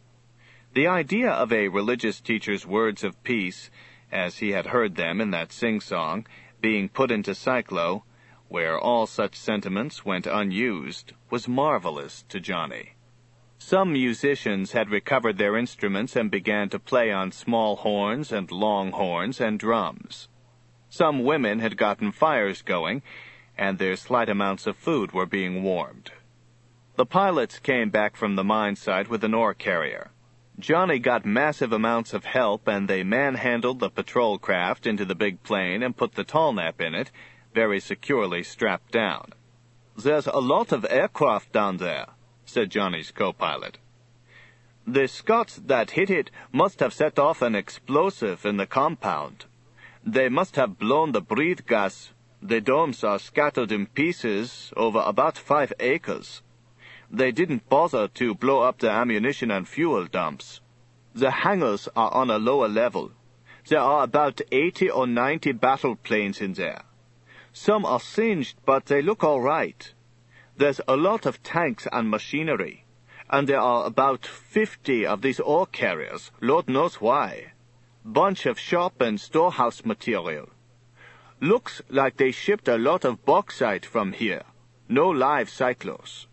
The idea of a religious teacher's words of peace, as he had heard them in that sing-song, being put into Cyclo, where all such sentiments went unused, was marvelous to Johnny. Some musicians had recovered their instruments and began to play on small horns and long horns and drums. Some women had gotten fires going, and their slight amounts of food were being warmed. The pilots came back from the mine site with an ore carrier. Johnny got massive amounts of help, and they manhandled the patrol craft into the big plane and put the Tallnap in it, very securely strapped down. "There's a lot of aircraft down there," said Johnny's co-pilot. "The Scots that hit it must have set off an explosive in the compound. They must have blown the breathe gas. The domes are scattered in pieces over about 5 acres. They didn't bother to blow up the ammunition and fuel dumps. The hangars are on a lower level. There are about 80 or 90 battle planes in there. Some are singed, but they look all right. There's a lot of tanks and machinery, and there are about 50 of these ore carriers, Lord knows why. Bunch of shop and storehouse material. Looks like they shipped a lot of bauxite from here. No live cyclos."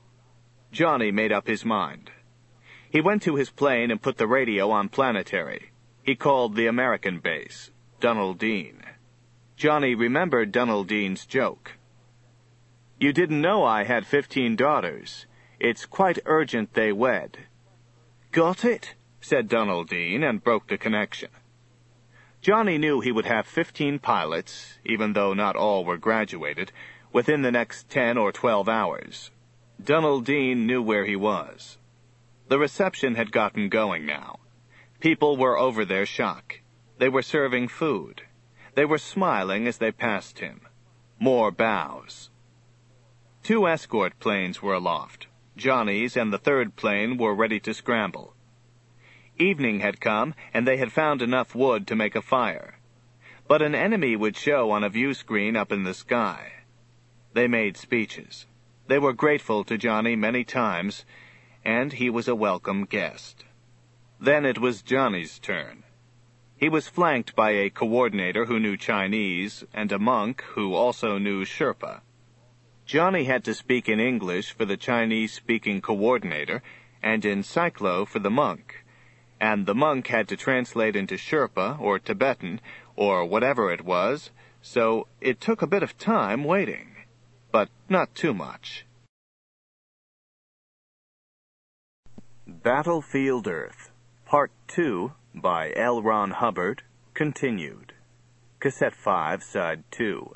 Johnny made up his mind. He went to his plane and put the radio on planetary. He called the American base, Dunedin. Johnny remembered Dunedin's joke. "You didn't know I had 15 daughters. It's quite urgent they wed." "Got it," said Dunedin, and broke the connection. Johnny knew he would have 15 pilots, even though not all were graduated, within the next 10 or 12 hours. Dunedin knew where he was. The reception had gotten going now. People were over their shock. They were serving food. They were smiling as they passed him. More bows. 2 escort planes were aloft. Johnny's and the 3rd plane were ready to scramble. Evening had come, and they had found enough wood to make a fire. But an enemy would show on a view screen up in the sky. They made speeches. They were grateful to Johnny many times, and he was a welcome guest. Then it was Johnny's turn. He was flanked by a coordinator who knew Chinese and a monk who also knew Sherpa. Johnny had to speak in English for the Chinese-speaking coordinator and in Cyclo for the monk, and the monk had to translate into Sherpa or Tibetan or whatever it was, so it took a bit of time waiting. But not too much. Battlefield Earth, Part 2 by L. Ron Hubbard, continued. Cassette 5, Side 2.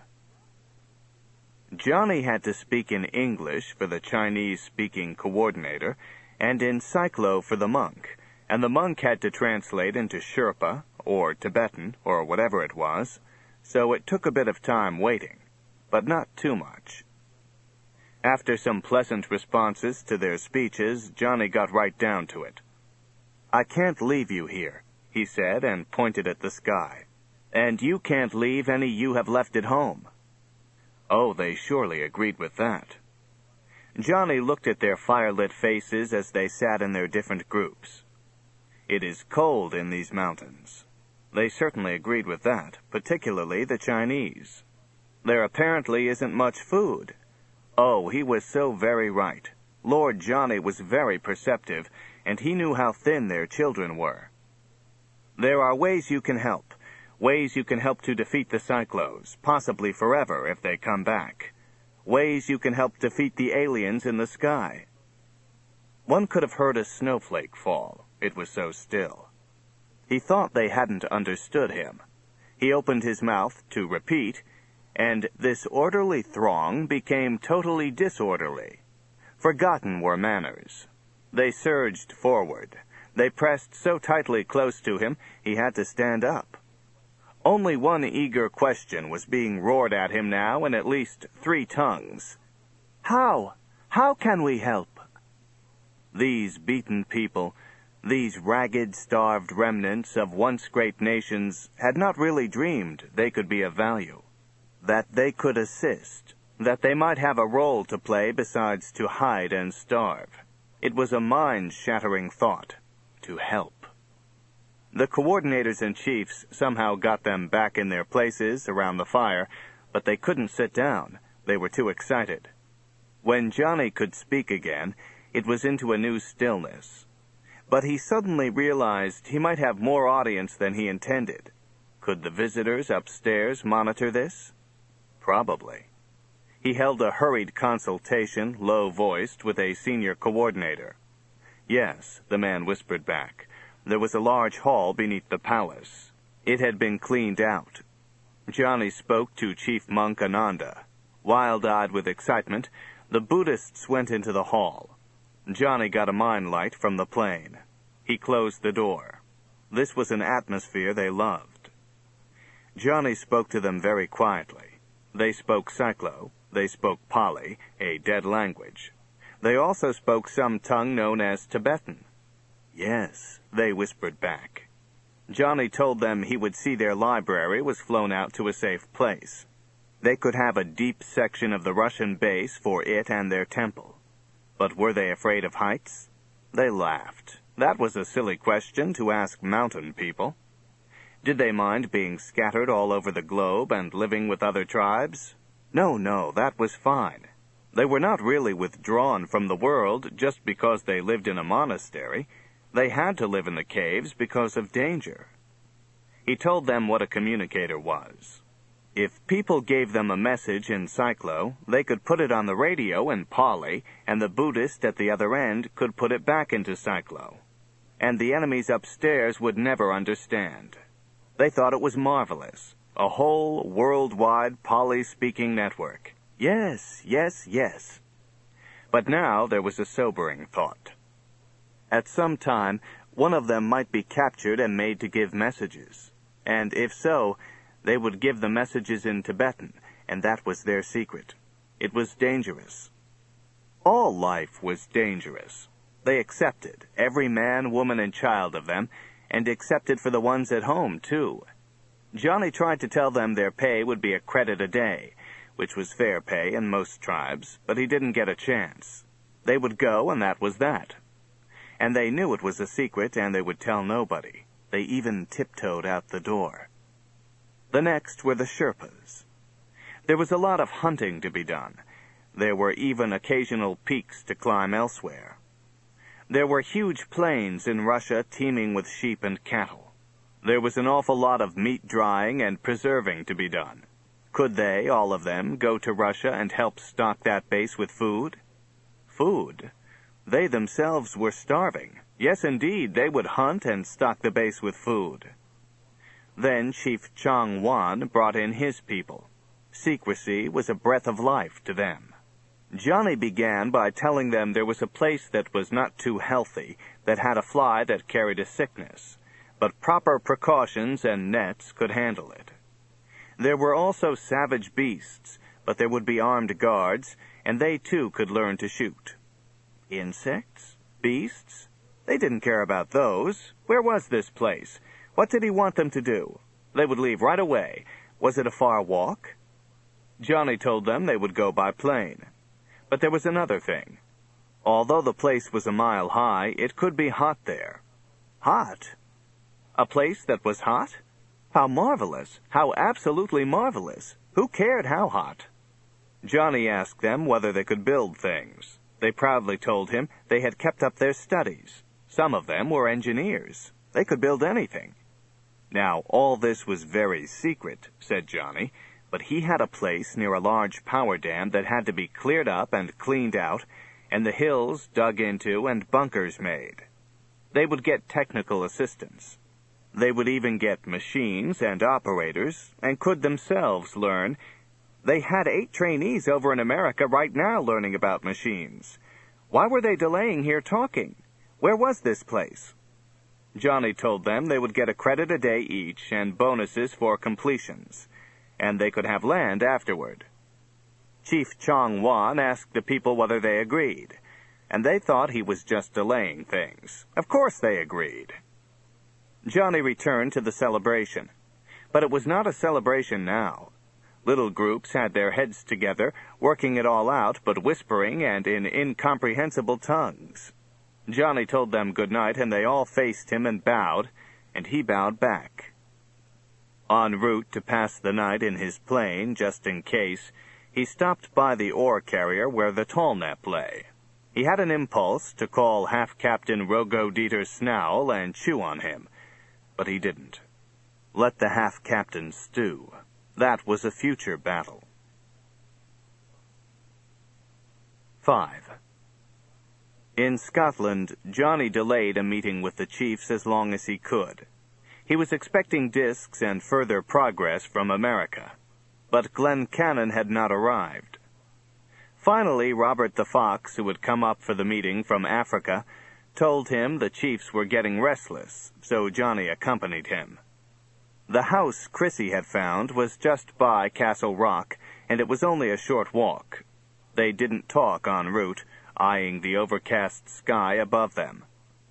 Johnny had to speak in English for the Chinese-speaking coordinator and in Cyclo for the monk, and the monk had to translate into Sherpa, or Tibetan, or whatever it was, so it took a bit of time waiting, but not too much. After some pleasant responses to their speeches, Johnny got right down to it. "I can't leave you here," he said, and pointed at the sky. "And you can't leave any you have left at home." Oh, they surely agreed with that. Johnny looked at their fire-lit faces as they sat in their different groups. It is cold in these mountains. They certainly agreed with that, particularly the Chinese. There apparently isn't much food. Oh, he was so very right. Lord Johnny was very perceptive, and he knew how thin their children were. There are ways you can help to defeat the Cyclos, possibly forever if they come back. Ways you can help defeat the aliens in the sky. One could have heard a snowflake fall. It was so still. He thought they hadn't understood him. He opened his mouth to repeat, and this orderly throng became totally disorderly. Forgotten were manners. They surged forward. They pressed so tightly close to him, he had to stand up. Only one eager question was being roared at him now in at least 3 tongues. "How? How can we help?" These beaten people, these ragged, starved remnants of once great nations, had not really dreamed they could be of value, that they could assist, that they might have a role to play besides to hide and starve. It was a mind-shattering thought, to help. The coordinators and chiefs somehow got them back in their places around the fire, but they couldn't sit down. They were too excited. When Johnny could speak again, it was into a new stillness. But he suddenly realized he might have more audience than he intended. Could the visitors upstairs monitor this? Probably. He held a hurried consultation, low-voiced, with a senior coordinator. "Yes," the man whispered back. There was a large hall beneath the palace. It had been cleaned out. Johnny spoke to Chief Monk Ananda. Wild-eyed with excitement, the Buddhists went into the hall. Johnny got a mind light from the plane. He closed the door. This was an atmosphere they loved. Johnny spoke to them very quietly. They spoke Cyclo. They spoke Pali, a dead language. They also spoke some tongue known as Tibetan. "Yes," they whispered back. Johnny told them he would see their library was flown out to a safe place. They could have a deep section of the Russian base for it and their temple. But were they afraid of heights? They laughed. That was a silly question to ask mountain people. Did they mind being scattered all over the globe and living with other tribes? No, that was fine. They were not really withdrawn from the world just because they lived in a monastery. They had to live in the caves because of danger. He told them what a communicator was. If people gave them a message in Cyclo, they could put it on the radio in Pali, and the Buddhist at the other end could put it back into Cyclo. And the enemies upstairs would never understand. They thought it was marvelous. A whole worldwide Pali-speaking network. Yes. But now there was a sobering thought. At some time, one of them might be captured and made to give messages. And if so, they would give the messages in Tibetan, and that was their secret. It was dangerous. All life was dangerous. They accepted, every man, woman, and child of them, and accepted for the ones at home, too. Johnny tried to tell them their pay would be a credit a day, which was fair pay in most tribes, but he didn't get a chance. They would go, and that was that. And they knew it was a secret, and they would tell nobody. They even tiptoed out the door. The next were the Sherpas. There was a lot of hunting to be done. There were even occasional peaks to climb elsewhere. There were huge plains in Russia teeming with sheep and cattle. There was an awful lot of meat drying and preserving to be done. Could they, all of them, go to Russia and help stock that base with food? Food? They themselves were starving. Yes, indeed, they would hunt and stock the base with food. Then Chief Chong Wan brought in his people. Secrecy was a breath of life to them. Johnny began by telling them there was a place that was not too healthy, that had a fly that carried a sickness, but proper precautions and nets could handle it. There were also savage beasts, but there would be armed guards, and they too could learn to shoot. Insects? Beasts? They didn't care about those. Where was this place? What did he want them to do? They would leave right away. Was it a far walk? Johnny told them they would go by plane. But there was another thing. Although the place was a mile high, it could be hot there. Hot? A place that was hot? How marvelous! How absolutely marvelous! Who cared how hot? Johnny asked them whether they could build things. They proudly told him they had kept up their studies. Some of them were engineers. They could build anything. Now, all this was very secret, said Johnny, but he had a place near a large power dam that had to be cleared up and cleaned out, and the hills dug into and bunkers made. They would get technical assistance. They would even get machines and operators, and could themselves learn. They had 8 trainees over in America right now learning about machines. Why were they delaying here talking? Where was this place? Johnny told them they would get a credit a day each and bonuses for completions, and they could have land afterward. Chief Chong Wan asked the people whether they agreed, and they thought he was just delaying things. Of course they agreed. Johnny returned to the celebration, but it was not a celebration now. Little groups had their heads together, working it all out, but whispering and in incomprehensible tongues. Johnny told them good night, and they all faced him and bowed, and he bowed back. En route to pass the night in his plane, just in case, he stopped by the ore carrier where the Tallnepp lay. He had an impulse to call Half-Captain Rogo-Dieter Snowell and chew on him, but he didn't. Let the half-captain stew. That was a future battle. 5. In Scotland, Johnny delayed a meeting with the chiefs as long as he could. He was expecting discs and further progress from America, but Glencannon had not arrived. Finally, Robert the Fox, who had come up for the meeting from Africa, told him the chiefs were getting restless, so Johnny accompanied him. The house Chrissy had found was just by Castle Rock, and it was only a short walk. They didn't talk en route, eyeing the overcast sky above them.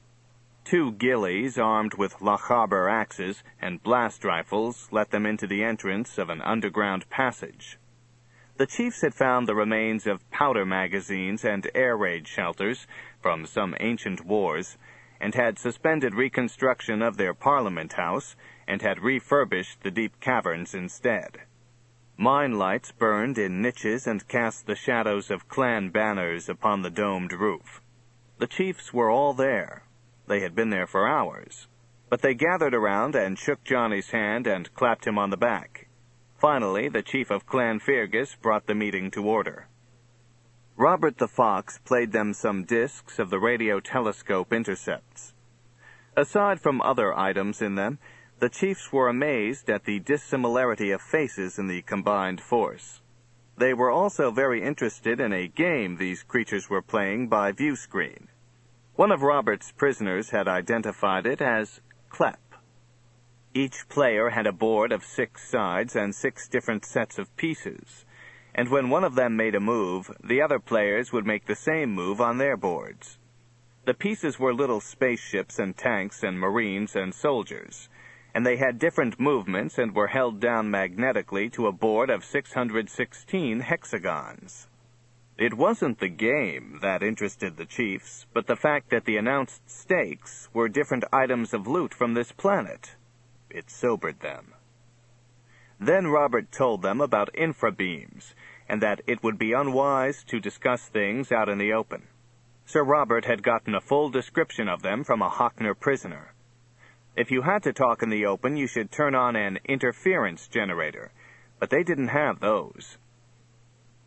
2 ghillies armed with Lochaber axes and blast rifles let them into the entrance of an underground passage. The chiefs had found the remains of powder magazines and air raid shelters from some ancient wars, and had suspended reconstruction of their Parliament House, and had refurbished the deep caverns instead. Mine lights burned in niches and cast the shadows of clan banners upon the domed roof. The chiefs were all there. They had been there for hours. But they gathered around and shook Johnny's hand and clapped him on the back. Finally, the chief of Clan Fergus brought the meeting to order. Robert the Fox played them some discs of the radio telescope intercepts. Aside from other items in them, the chiefs were amazed at the dissimilarity of faces in the combined force. They were also very interested in a game these creatures were playing by view screen. One of Robert's prisoners had identified it as Clep. Each player had a board of 6 sides and 6 different sets of pieces, and when one of them made a move, the other players would make the same move on their boards. The pieces were little spaceships and tanks and marines and soldiers, and they had different movements and were held down magnetically to a board of 616 hexagons. It wasn't the game that interested the chiefs, but the fact that the announced stakes were different items of loot from this planet. It sobered them. Then Robert told them about infrabeams, and that it would be unwise to discuss things out in the open. Sir Robert had gotten a full description of them from a Hockner prisoner. If you had to talk in the open, you should turn on an interference generator, but they didn't have those.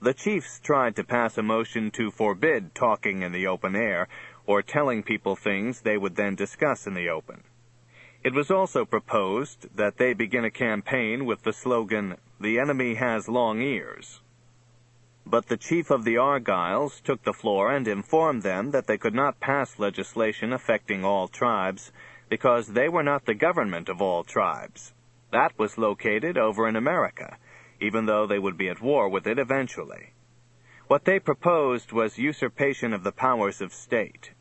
The chiefs tried to pass a motion to forbid talking in the open air or telling people things they would then discuss in the open. It was also proposed that they begin a campaign with the slogan, "The enemy has long ears." But the chief of the Argylls took the floor and informed them that they could not pass legislation affecting all tribes because they were not the government of all tribes. That was located over in America, even though they would be at war with it eventually. What they proposed was usurpation of the powers of state.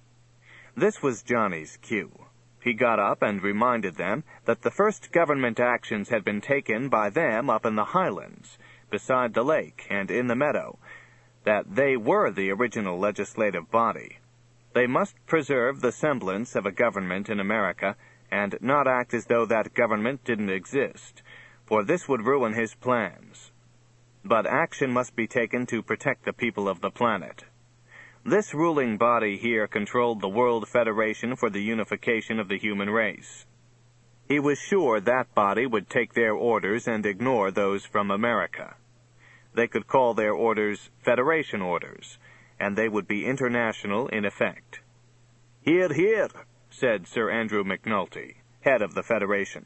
This was Johnny's cue. He got up and reminded them that the first government actions had been taken by them up in the highlands, beside the lake and in the meadow, that they were the original legislative body. They must preserve the semblance of a government in America and not act as though that government didn't exist, for this would ruin his plans. But action must be taken to protect the people of the planet. This ruling body here controlled the World Federation for the Unification of the Human Race. He was sure that body would take their orders and ignore those from America. They could call their orders Federation orders, and they would be international in effect. "Hear, hear," said Sir Andrew McNulty, head of the Federation.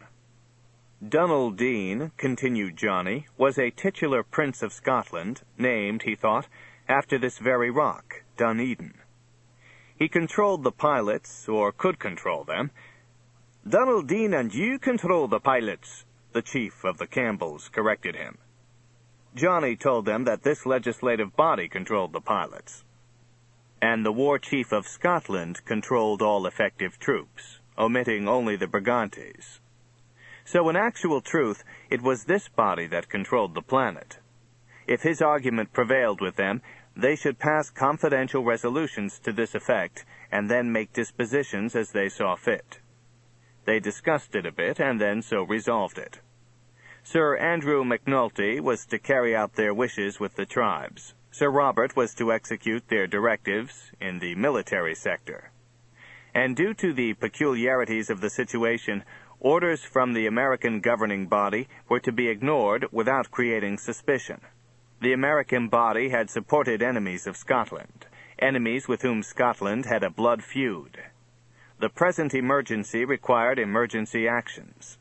Donald Dean, continued Johnny, was a titular prince of Scotland, named, he thought, after this very rock, Dunedin. He controlled the pilots, or could control them. "Donald Dean and you control the pilots," the chief of the Campbells corrected him. Johnny told them that this legislative body controlled the pilots. And the war chief of Scotland controlled all effective troops, omitting only the Brigantes. So in actual truth, it was this body that controlled the planet. If his argument prevailed with them, they should pass confidential resolutions to this effect, and then make dispositions as they saw fit. They discussed it a bit, and then so resolved it. Sir Andrew McNulty was to carry out their wishes with the tribes. Sir Robert was to execute their directives in the military sector. And due to the peculiarities of the situation, orders from the American governing body were to be ignored without creating suspicion. The American body had supported enemies of Scotland, enemies with whom Scotland had a blood feud. The present emergency required emergency actions.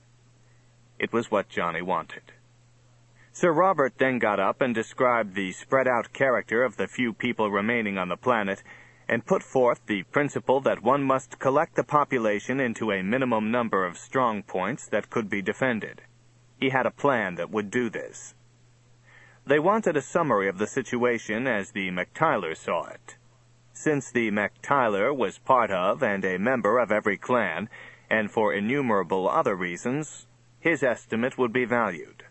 It was what Johnny wanted. Sir Robert then got up and described the spread-out character of the few people remaining on the planet, and put forth the principle that one must collect the population into a minimum number of strong points that could be defended. He had a plan that would do this. They wanted a summary of the situation as the MacTyler saw it. Since the MacTyler was part of and a member of every clan, and for innumerable other reasons, his estimate would be valued.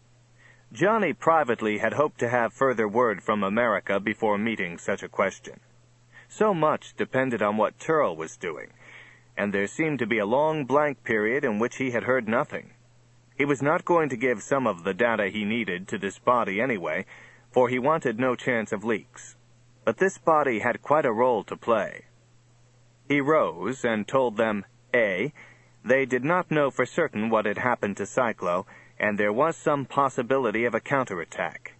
Johnny privately had hoped to have further word from America before meeting such a question. So much depended on what Turl was doing, and there seemed to be a long blank period in which he had heard nothing. He was not going to give some of the data he needed to this body anyway, for he wanted no chance of leaks. But this body had quite a role to play. He rose and told them, A, they did not know for certain what had happened to Cyclo, and there was some possibility of a counterattack.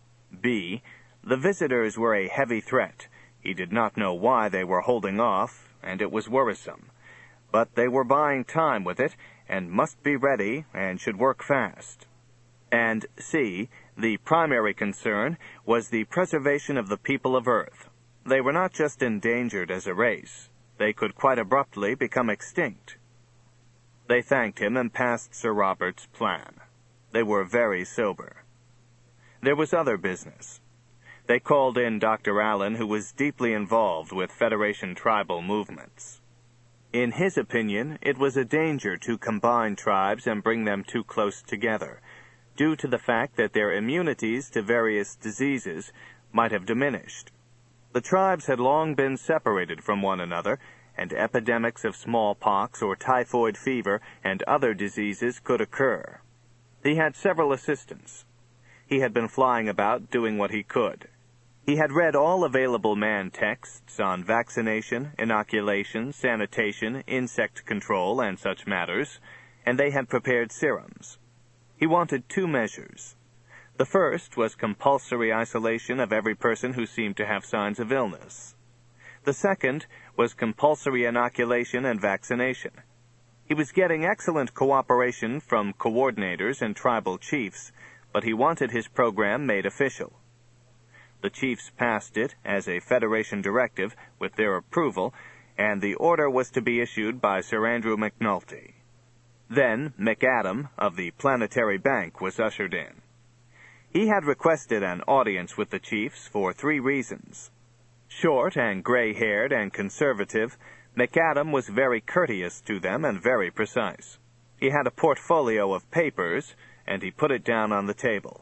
B, the visitors were a heavy threat. He did not know why they were holding off, and it was worrisome. But they were buying time with it, and must be ready, and should work fast. And C, the primary concern was the preservation of the people of Earth. They were not just endangered as a race. They could quite abruptly become extinct. They thanked him and passed Sir Robert's plan. They were very sober. There was other business. They called in Dr. Allen, who was deeply involved with Federation tribal movements. In his opinion, it was a danger to combine tribes and bring them too close together, due to the fact that their immunities to various diseases might have diminished. The tribes had long been separated from one another, and epidemics of smallpox or typhoid fever and other diseases could occur. He had several assistants. He had been flying about doing what he could. He had read all available man texts on vaccination, inoculation, sanitation, insect control, and such matters, and they had prepared serums. He wanted two measures. The first was compulsory isolation of every person who seemed to have signs of illness. The second was compulsory inoculation and vaccination. He was getting excellent cooperation from coordinators and tribal chiefs, but he wanted his program made official. The chiefs passed it as a Federation directive with their approval, and the order was to be issued by Sir Andrew McNulty. Then McAdam of the Planetary Bank was ushered in. He had requested an audience with the chiefs for 3 reasons. Short and gray-haired and conservative, McAdam was very courteous to them and very precise. He had a portfolio of papers, and he put it down on the table.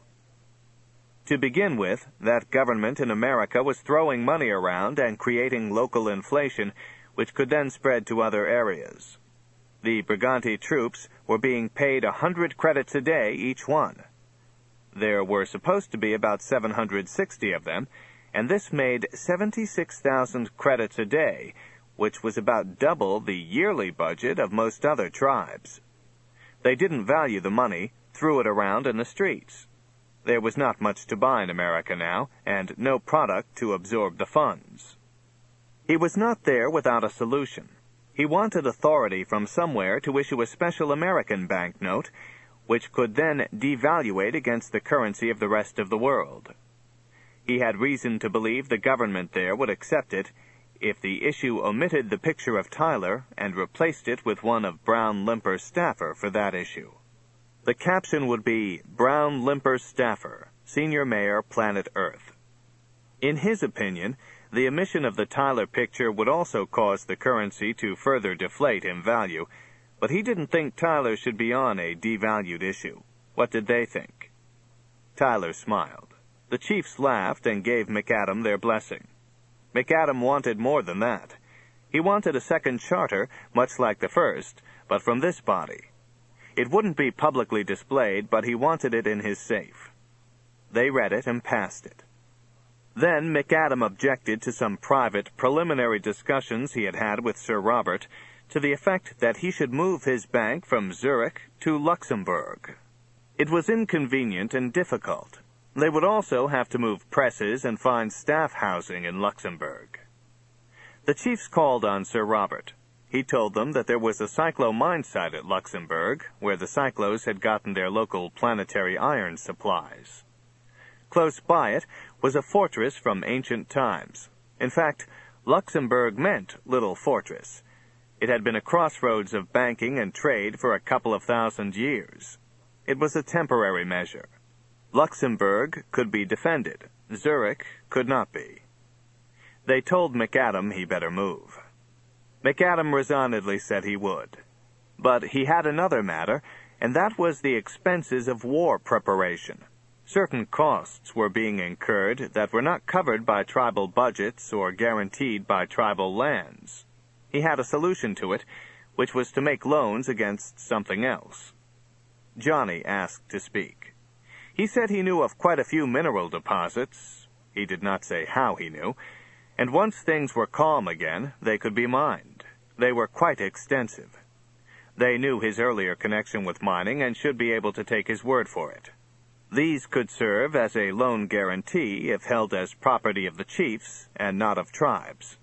To begin with, that government in America was throwing money around and creating local inflation, which could then spread to other areas. The Briganti troops were being paid 100 credits a day each one. There were supposed to be about 760 of them, and this made 76,000 credits a day, which was about double the yearly budget of most other tribes. They didn't value the money, threw it around in the streets. There was not much to buy in America now, and no product to absorb the funds. He was not there without a solution. He wanted authority from somewhere to issue a special American banknote, which could then devaluate against the currency of the rest of the world. He had reason to believe the government there would accept it if the issue omitted the picture of Tyler and replaced it with one of Brown Limper Staffer for that issue. The caption would be, "Brown Limper Staffer, Senior Mayor, Planet Earth." In his opinion, the omission of the Tyler picture would also cause the currency to further deflate in value, but he didn't think Tyler should be on a devalued issue. What did they think? Tyler smiled. The chiefs laughed and gave McAdam their blessing. McAdam wanted more than that. He wanted a second charter, much like the first, but from this body. It wouldn't be publicly displayed, but he wanted it in his safe. They read it and passed it. Then McAdam objected to some private, preliminary discussions he had had with Sir Robert, to the effect that he should move his bank from Zurich to Luxembourg. It was inconvenient and difficult. They would also have to move presses and find staff housing in Luxembourg. The chiefs called on Sir Robert. He told them that there was a cyclo mine site at Luxembourg, where the cyclos had gotten their local planetary iron supplies. Close by it was a fortress from ancient times. In fact, Luxembourg meant little fortress. It had been a crossroads of banking and trade for a couple of 1,000 years. It was a temporary measure. Luxembourg could be defended. Zurich could not be. They told McAdam he better move. McAdam resignedly said he would. But he had another matter, and that was the expenses of war preparation. Certain costs were being incurred that were not covered by tribal budgets or guaranteed by tribal lands. He had a solution to it, which was to make loans against something else. Johnny asked to speak. He said he knew of quite a few mineral deposits. He did not say how he knew. And once things were calm again, they could be mined. They were quite extensive. They knew his earlier connection with mining and should be able to take his word for it. These could serve as a loan guarantee if held as property of the chiefs and not of tribes.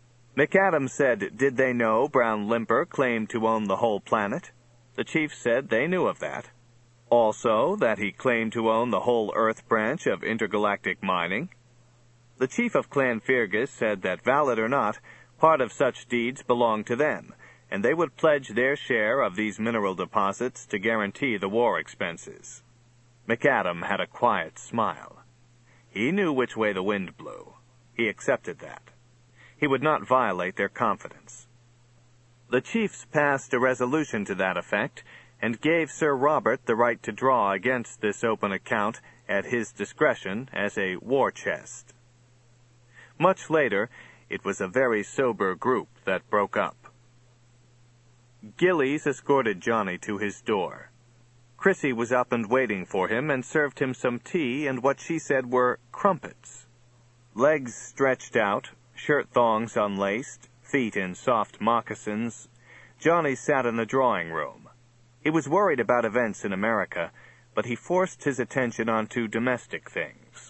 McAdam said, did they know Brown Limper claimed to own the whole planet? The chiefs said they knew of that. Also, that he claimed to own the whole Earth branch of intergalactic mining. The chief of Clan Fergus said that, valid or not, part of such deeds belonged to them, and they would pledge their share of these mineral deposits to guarantee the war expenses. McAdam had a quiet smile. He knew which way the wind blew. He accepted that. He would not violate their confidence. The chiefs passed a resolution to that effect, and gave Sir Robert the right to draw against this open account at his discretion as a war chest. Much later, it was a very sober group that broke up. Gillies escorted Johnny to his door. Chrissy was up and waiting for him and served him some tea and what she said were crumpets. Legs stretched out, shirt thongs unlaced, feet in soft moccasins, Johnny sat in the drawing room. He was worried about events in America, but he forced his attention onto domestic things.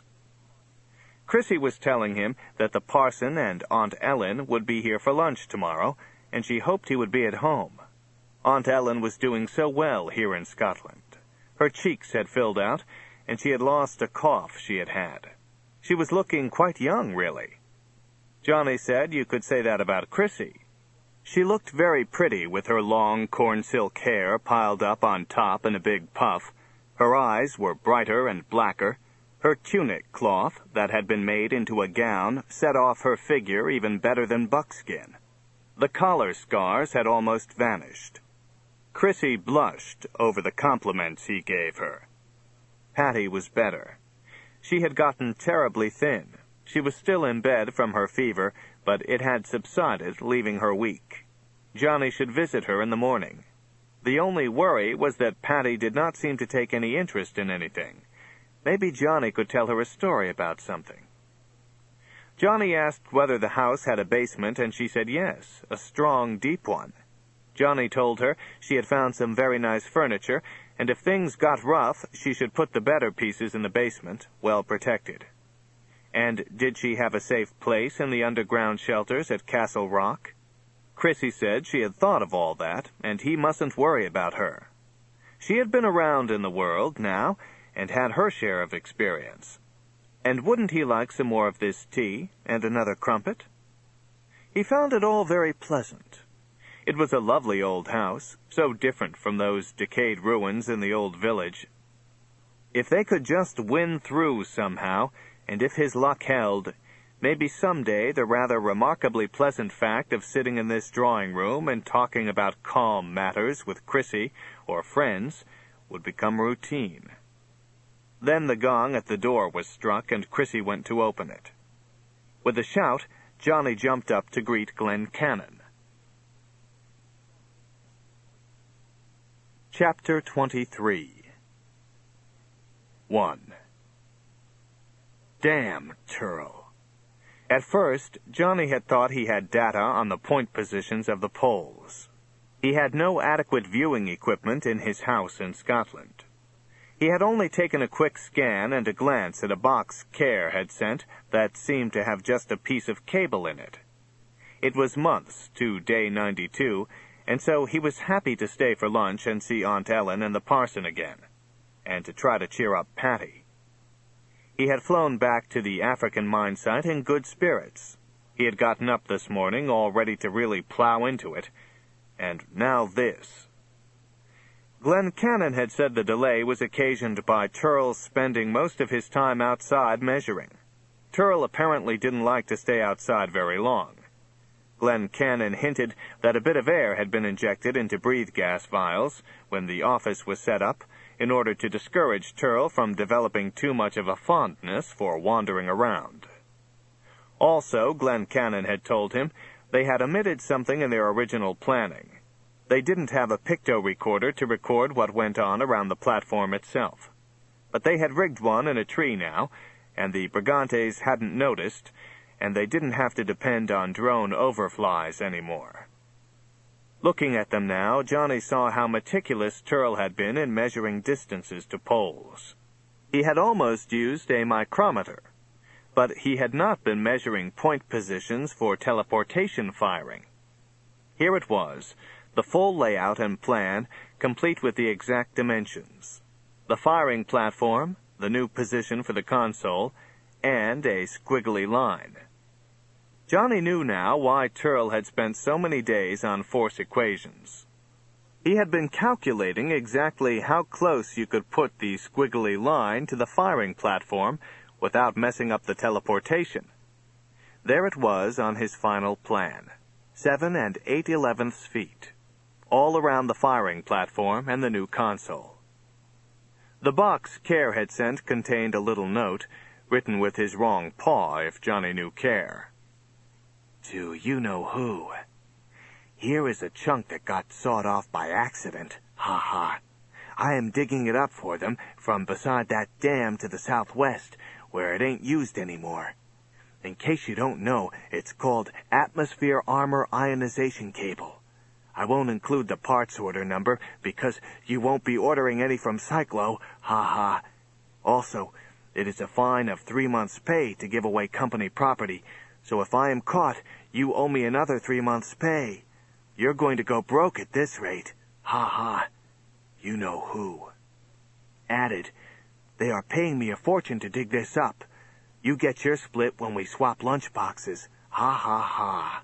Chrissy was telling him that the parson and Aunt Ellen would be here for lunch tomorrow, and she hoped he would be at home. Aunt Ellen was doing so well here in Scotland. Her cheeks had filled out, and she had lost a cough she had had. She was looking quite young, really. Johnny said you could say that about Chrissy. She looked very pretty with her long corn silk hair piled up on top in a big puff. Her eyes were brighter and blacker. Her tunic cloth, that had been made into a gown, set off her figure even better than buckskin. The collar scars had almost vanished. Chrissy blushed over the compliments he gave her. Patty was better. She had gotten terribly thin. She was still in bed from her fever, but it had subsided, leaving her weak. Johnny should visit her in the morning. The only worry was that Patty did not seem to take any interest in anything. Maybe Johnny could tell her a story about something. Johnny asked whether the house had a basement, and she said yes, a strong, deep one. Johnny told her she had found some very nice furniture, and if things got rough, she should put the better pieces in the basement, well protected. And did she have a safe place in the underground shelters at Castle Rock? Chrissy said she had thought of all that, and he mustn't worry about her. She had been around in the world now, and had her share of experience. And wouldn't he like some more of this tea, and another crumpet? He found it all very pleasant. It was a lovely old house, so different from those decayed ruins in the old village. If they could just win through somehow, and if his luck held, maybe someday the rather remarkably pleasant fact of sitting in this drawing-room and talking about calm matters with Chrissy or friends would become routine. Then the gong at the door was struck, and Chrissy went to open it. With a shout, Johnny jumped up to greet Glencanon. Chapter 23 1. Damn Turl. At first, Johnny had thought he had data on the point positions of the poles. He had no adequate viewing equipment in his house in Scotland. He had only taken a quick scan and a glance at a box Care had sent that seemed to have just a piece of cable in it. It was months to day 92, and so he was happy to stay for lunch and see Aunt Ellen and the parson again, and to try to cheer up Patty. He had flown back to the African mine site in good spirits. He had gotten up this morning all ready to really plow into it, and now this. Glencanon had said the delay was occasioned by Turl spending most of his time outside measuring. Turl apparently didn't like to stay outside very long. Glencanon hinted that a bit of air had been injected into breathe gas vials when the office was set up in order to discourage Turl from developing too much of a fondness for wandering around. Also, Glencanon had told him they had omitted something in their original planning. They didn't have a picto recorder to record what went on around the platform itself. But they had rigged one in a tree now, and the Brigantes hadn't noticed, and they didn't have to depend on drone overflies anymore. Looking at them now, Johnny saw how meticulous Turl had been in measuring distances to poles. He had almost used a micrometer, but he had not been measuring point positions for teleportation firing. Here it was, the full layout and plan, complete with the exact dimensions. The firing platform, the new position for the console, and a squiggly line. Johnny knew now why Turl had spent so many days on force equations. He had been calculating exactly how close you could put the squiggly line to the firing platform without messing up the teleportation. There it was on his final plan, 7 8/11 feet, all around the firing platform and the new console. The box Care had sent contained a little note, written with his wrong paw if Johnny knew Care. To you-know-who. Here is a chunk that got sawed off by accident. Ha ha. I am digging it up for them from beside that dam to the southwest, where it ain't used anymore. In case you don't know, it's called Atmosphere Armor Ionization Cable. I won't include the parts order number because you won't be ordering any from Cyclo. Ha ha. Also, it is a fine of 3 months' pay to give away company property, so if I am caught, you owe me another 3 months' pay. You're going to go broke at this rate. Ha ha. You know who. Added, they are paying me a fortune to dig this up. You get your split when we swap lunch boxes. Ha ha ha.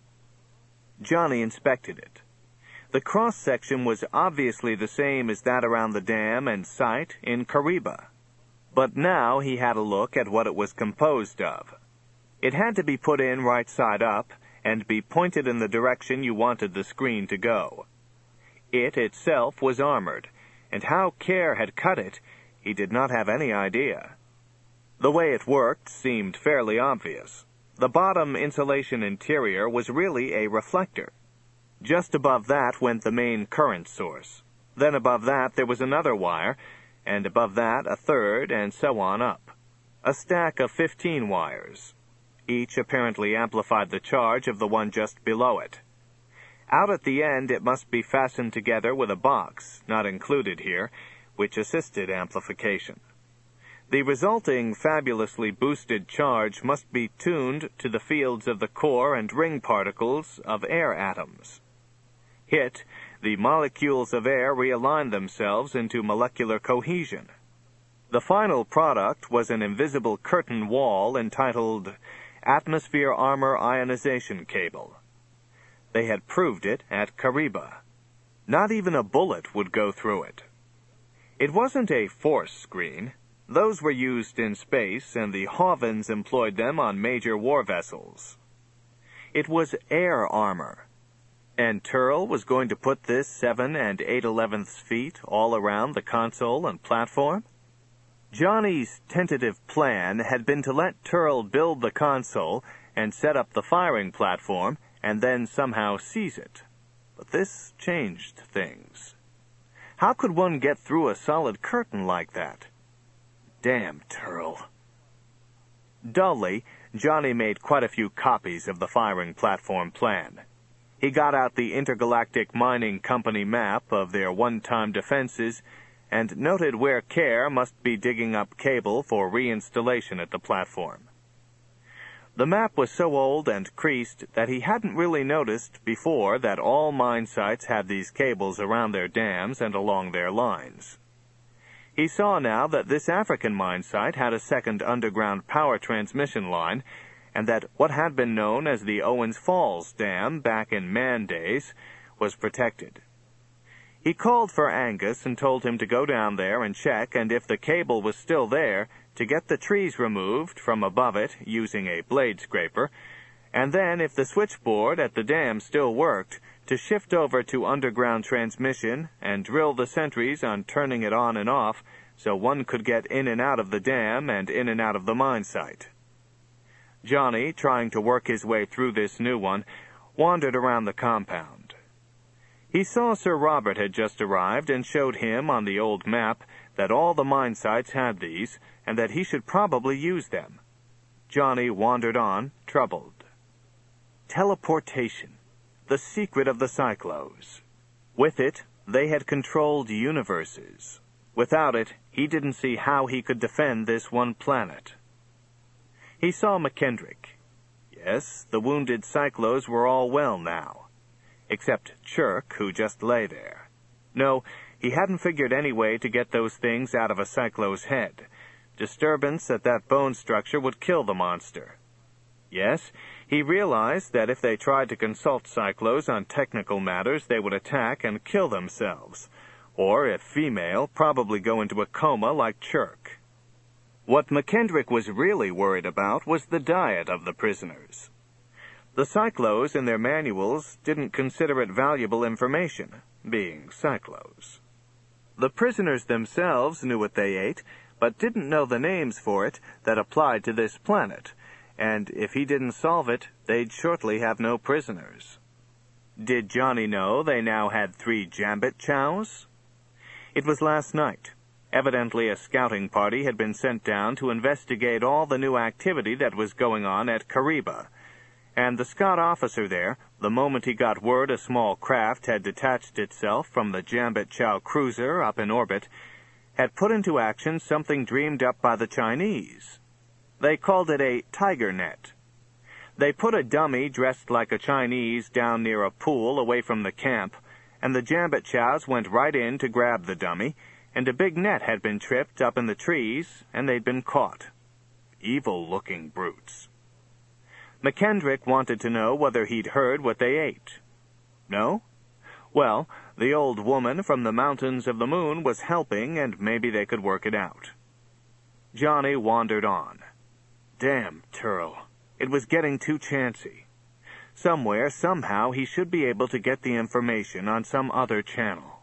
Johnny inspected it. The cross-section was obviously the same as that around the dam and site in Kariba. But now he had a look at what it was composed of. It had to be put in right side up and be pointed in the direction you wanted the screen to go. It itself was armored, and how Care had cut it, he did not have any idea. The way it worked seemed fairly obvious. The bottom insulation interior was really a reflector. Just above that went the main current source. Then above that there was another wire, and above that a third, and so on up. A stack of 15 wires. Each apparently amplified the charge of the one just below it. Out at the end it must be fastened together with a box, not included here, which assisted amplification. The resulting fabulously boosted charge must be tuned to the fields of the core and ring particles of air atoms. Hit, the molecules of air realigned themselves into molecular cohesion. The final product was an invisible curtain wall entitled Atmosphere Armor Ionization Cable. They had proved it at Kariba. Not even a bullet would go through it. It wasn't a force screen. Those were used in space, and the Hovens employed them on major war vessels. It was air armor. And Turl was going to put this 7 8/11 feet all around the console and platform? Johnny's tentative plan had been to let Turl build the console and set up the firing platform and then somehow seize it. But this changed things. How could one get through a solid curtain like that? Damn Turl. Dully, Johnny made quite a few copies of the firing platform plan. He got out the Intergalactic Mining Company map of their one-time defenses and noted where Care must be digging up cable for reinstallation at the platform. The map was so old and creased that he hadn't really noticed before that all mine sites had these cables around their dams and along their lines. He saw now that this African mine site had a second underground power transmission line, and that what had been known as the Owens Falls Dam back in man days was protected. He called for Angus and told him to go down there and check, and if the cable was still there, to get the trees removed from above it using a blade scraper, and then if the switchboard at the dam still worked, to shift over to underground transmission and drill the sentries on turning it on and off so one could get in and out of the dam and in and out of the mine site. Johnny, trying to work his way through this new one, wandered around the compound. He saw Sir Robert had just arrived and showed him on the old map that all the mine sites had these and that he should probably use them. Johnny wandered on, troubled. Teleportation, the secret of the Cyclos. With it, they had controlled universes. Without it, he didn't see how he could defend this one planet. He saw McKendrick. Yes, the wounded Cyclos were all well now. Except Chirk, who just lay there. No, he hadn't figured any way to get those things out of a Cyclo's head. Disturbance at that bone structure would kill the monster. Yes, he realized that if they tried to consult Cyclos on technical matters, they would attack and kill themselves. Or, if female, probably go into a coma like Chirk. What McKendrick was really worried about was the diet of the prisoners. The Cyclos in their manuals didn't consider it valuable information, being Cyclos. The prisoners themselves knew what they ate, but didn't know the names for it that applied to this planet, and if he didn't solve it, they'd shortly have no prisoners. Did Johnny know they now had 3 Jambit chows? It was last night. Evidently a scouting party had been sent down to investigate all the new activity that was going on at Kariba, And the Scot officer there, the moment he got word a small craft had detached itself from the Jambit Chow cruiser up in orbit, had put into action something dreamed up by the Chinese. They called it a tiger net. They put a dummy dressed like a Chinese down near a pool away from the camp, and the Jambit Chows went right in to grab the dummy, and a big net had been tripped up in the trees, and they'd been caught. Evil-looking brutes. McKendrick wanted to know whether he'd heard what they ate. No? Well, the old woman from the Mountains of the Moon was helping, and maybe they could work it out. Johnny wandered on. Damn Turl. It was getting too chancy. Somewhere, somehow, he should be able to get the information on some other channel.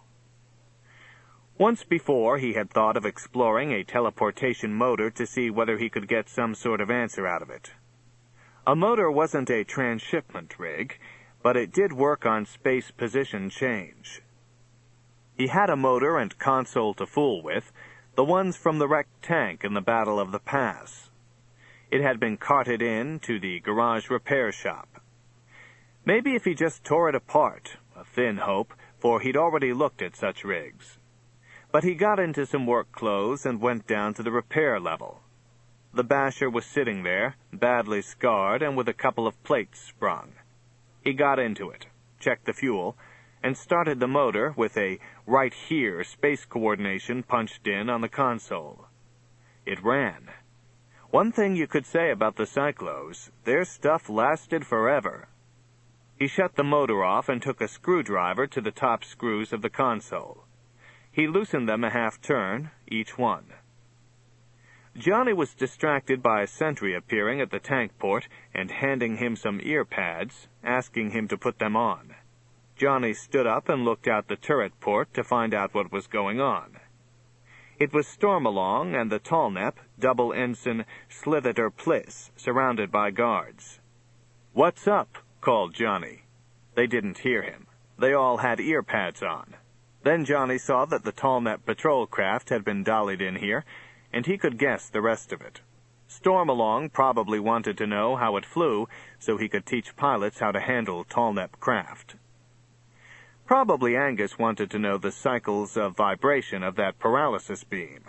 Once before, he had thought of exploring a teleportation motor to see whether he could get some sort of answer out of it. A motor wasn't a transshipment rig, but it did work on space position change. He had a motor and console to fool with, the ones from the wrecked tank in the Battle of the Pass. It had been carted in to the garage repair shop. Maybe if he just tore it apart, a thin hope, for he'd already looked at such rigs. But he got into some work clothes and went down to the repair level. The basher was sitting there, badly scarred and with a couple of plates sprung. He got into it, checked the fuel, and started the motor with a right here space coordination punched in on the console. It ran. One thing you could say about the Cyclos, their stuff lasted forever. He shut the motor off and took a screwdriver to the top screws of the console. He loosened them a half turn, each one. Johnny was distracted by a sentry appearing at the tank port and handing him some ear pads, asking him to put them on. Johnny stood up and looked out the turret port to find out what was going on. It was Stormalong and the Tallnep, Double Ensign Slither Pliss, surrounded by guards. "What's up?" called Johnny. They didn't hear him. They all had ear pads on. Then Johnny saw that the Tallnep patrol craft had been dollied in here, and he could guess the rest of it. Stormalong probably wanted to know how it flew, so he could teach pilots how to handle Tallnep craft. Probably Angus wanted to know the cycles of vibration of that paralysis beam.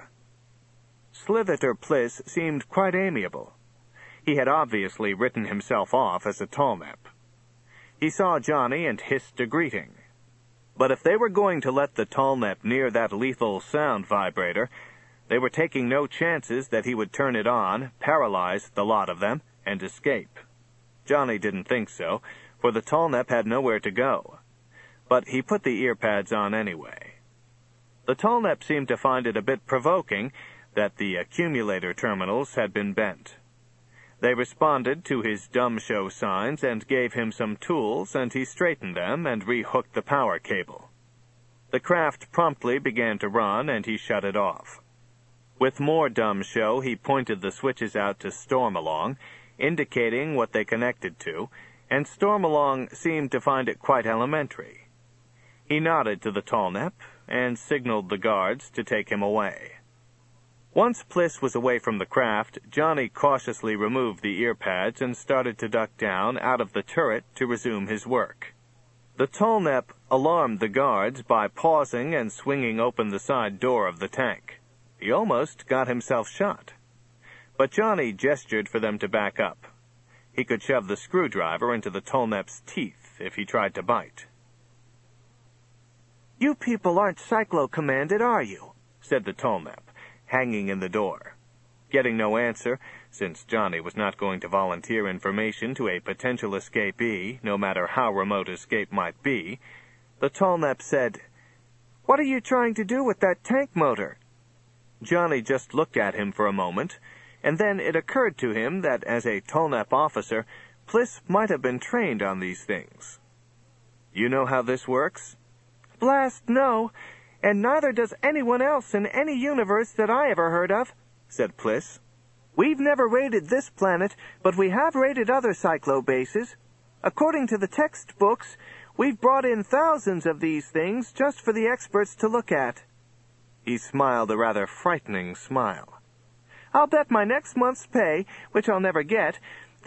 Slither Pliss seemed quite amiable. He had obviously written himself off as a Tallnep. He saw Johnny and hissed a greeting. But if they were going to let the Tallnep near that lethal sound vibrator, they were taking no chances that he would turn it on, paralyze the lot of them, and escape. Johnny didn't think so, for the Tallnep had nowhere to go. But he put the ear pads on anyway. The Tallnep seemed to find it a bit provoking that the accumulator terminals had been bent. They responded to his dumb show signs and gave him some tools, and he straightened them and rehooked the power cable. The craft promptly began to run, and he shut it off. With more dumb show, he pointed the switches out to Stormalong, indicating what they connected to, and Stormalong seemed to find it quite elementary. He nodded to the Tallnep and signaled the guards to take him away. Once Pliss was away from the craft, Johnny cautiously removed the ear pads and started to duck down out of the turret to resume his work. The Tallnep alarmed the guards by pausing and swinging open the side door of the tank. He almost got himself shot. But Johnny gestured for them to back up. He could shove the screwdriver into the Tallnep's teeth if he tried to bite. "You people aren't cyclo-commanded, are you?" said the Tallnep, hanging in the door. Getting no answer, since Johnny was not going to volunteer information to a potential escapee, no matter how remote escape might be, the Tallnep said, "What are you trying to do with that tank motor?" Johnny just looked at him for a moment, and then it occurred to him that as a Tallnep officer, Pliss might have been trained on these things. "You know how this works?" "Blast, no. And neither does anyone else in any universe that I ever heard of," said Pliss. "We've never raided this planet, but we have raided other cyclo bases. According to the textbooks, we've brought in thousands of these things just for the experts to look at." He smiled a rather frightening smile. "I'll bet my next month's pay, which I'll never get,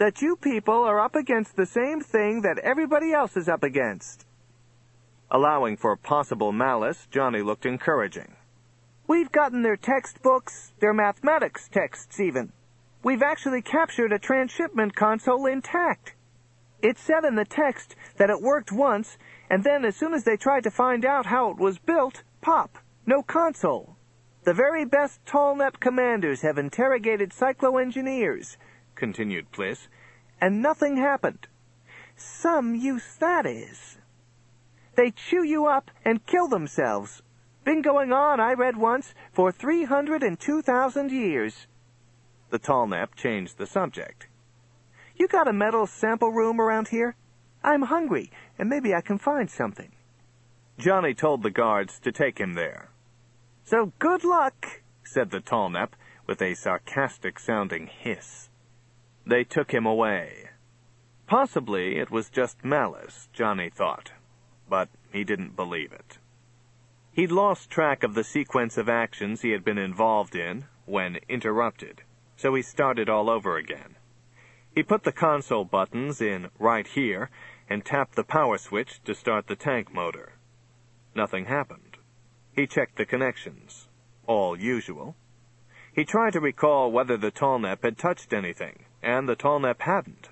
that you people are up against the same thing that everybody else is up against." Allowing for possible malice, Johnny looked encouraging. "We've gotten their textbooks, their mathematics texts even. We've actually captured a transshipment console intact. It said in the text that it worked once, and then as soon as they tried to find out how it was built, pop, no console. The very best Tallnep commanders have interrogated cyclo-engineers," continued Pliss, "and nothing happened. Some use, that is. They chew you up and kill themselves. Been going on, I read once, for 302,000 years. The Tallnep changed the subject. "You got a metal sample room around here? I'm hungry, and maybe I can find something." Johnny told the guards to take him there. "So good luck," said the Tallnep with a sarcastic-sounding hiss. They took him away. Possibly it was just malice, Johnny thought, but he didn't believe it. He'd lost track of the sequence of actions he had been involved in when interrupted, so he started all over again. He put the console buttons in right here and tapped the power switch to start the tank motor. Nothing happened. He checked the connections. All usual. He tried to recall whether the Tallnep had touched anything, and the Tallnep hadn't.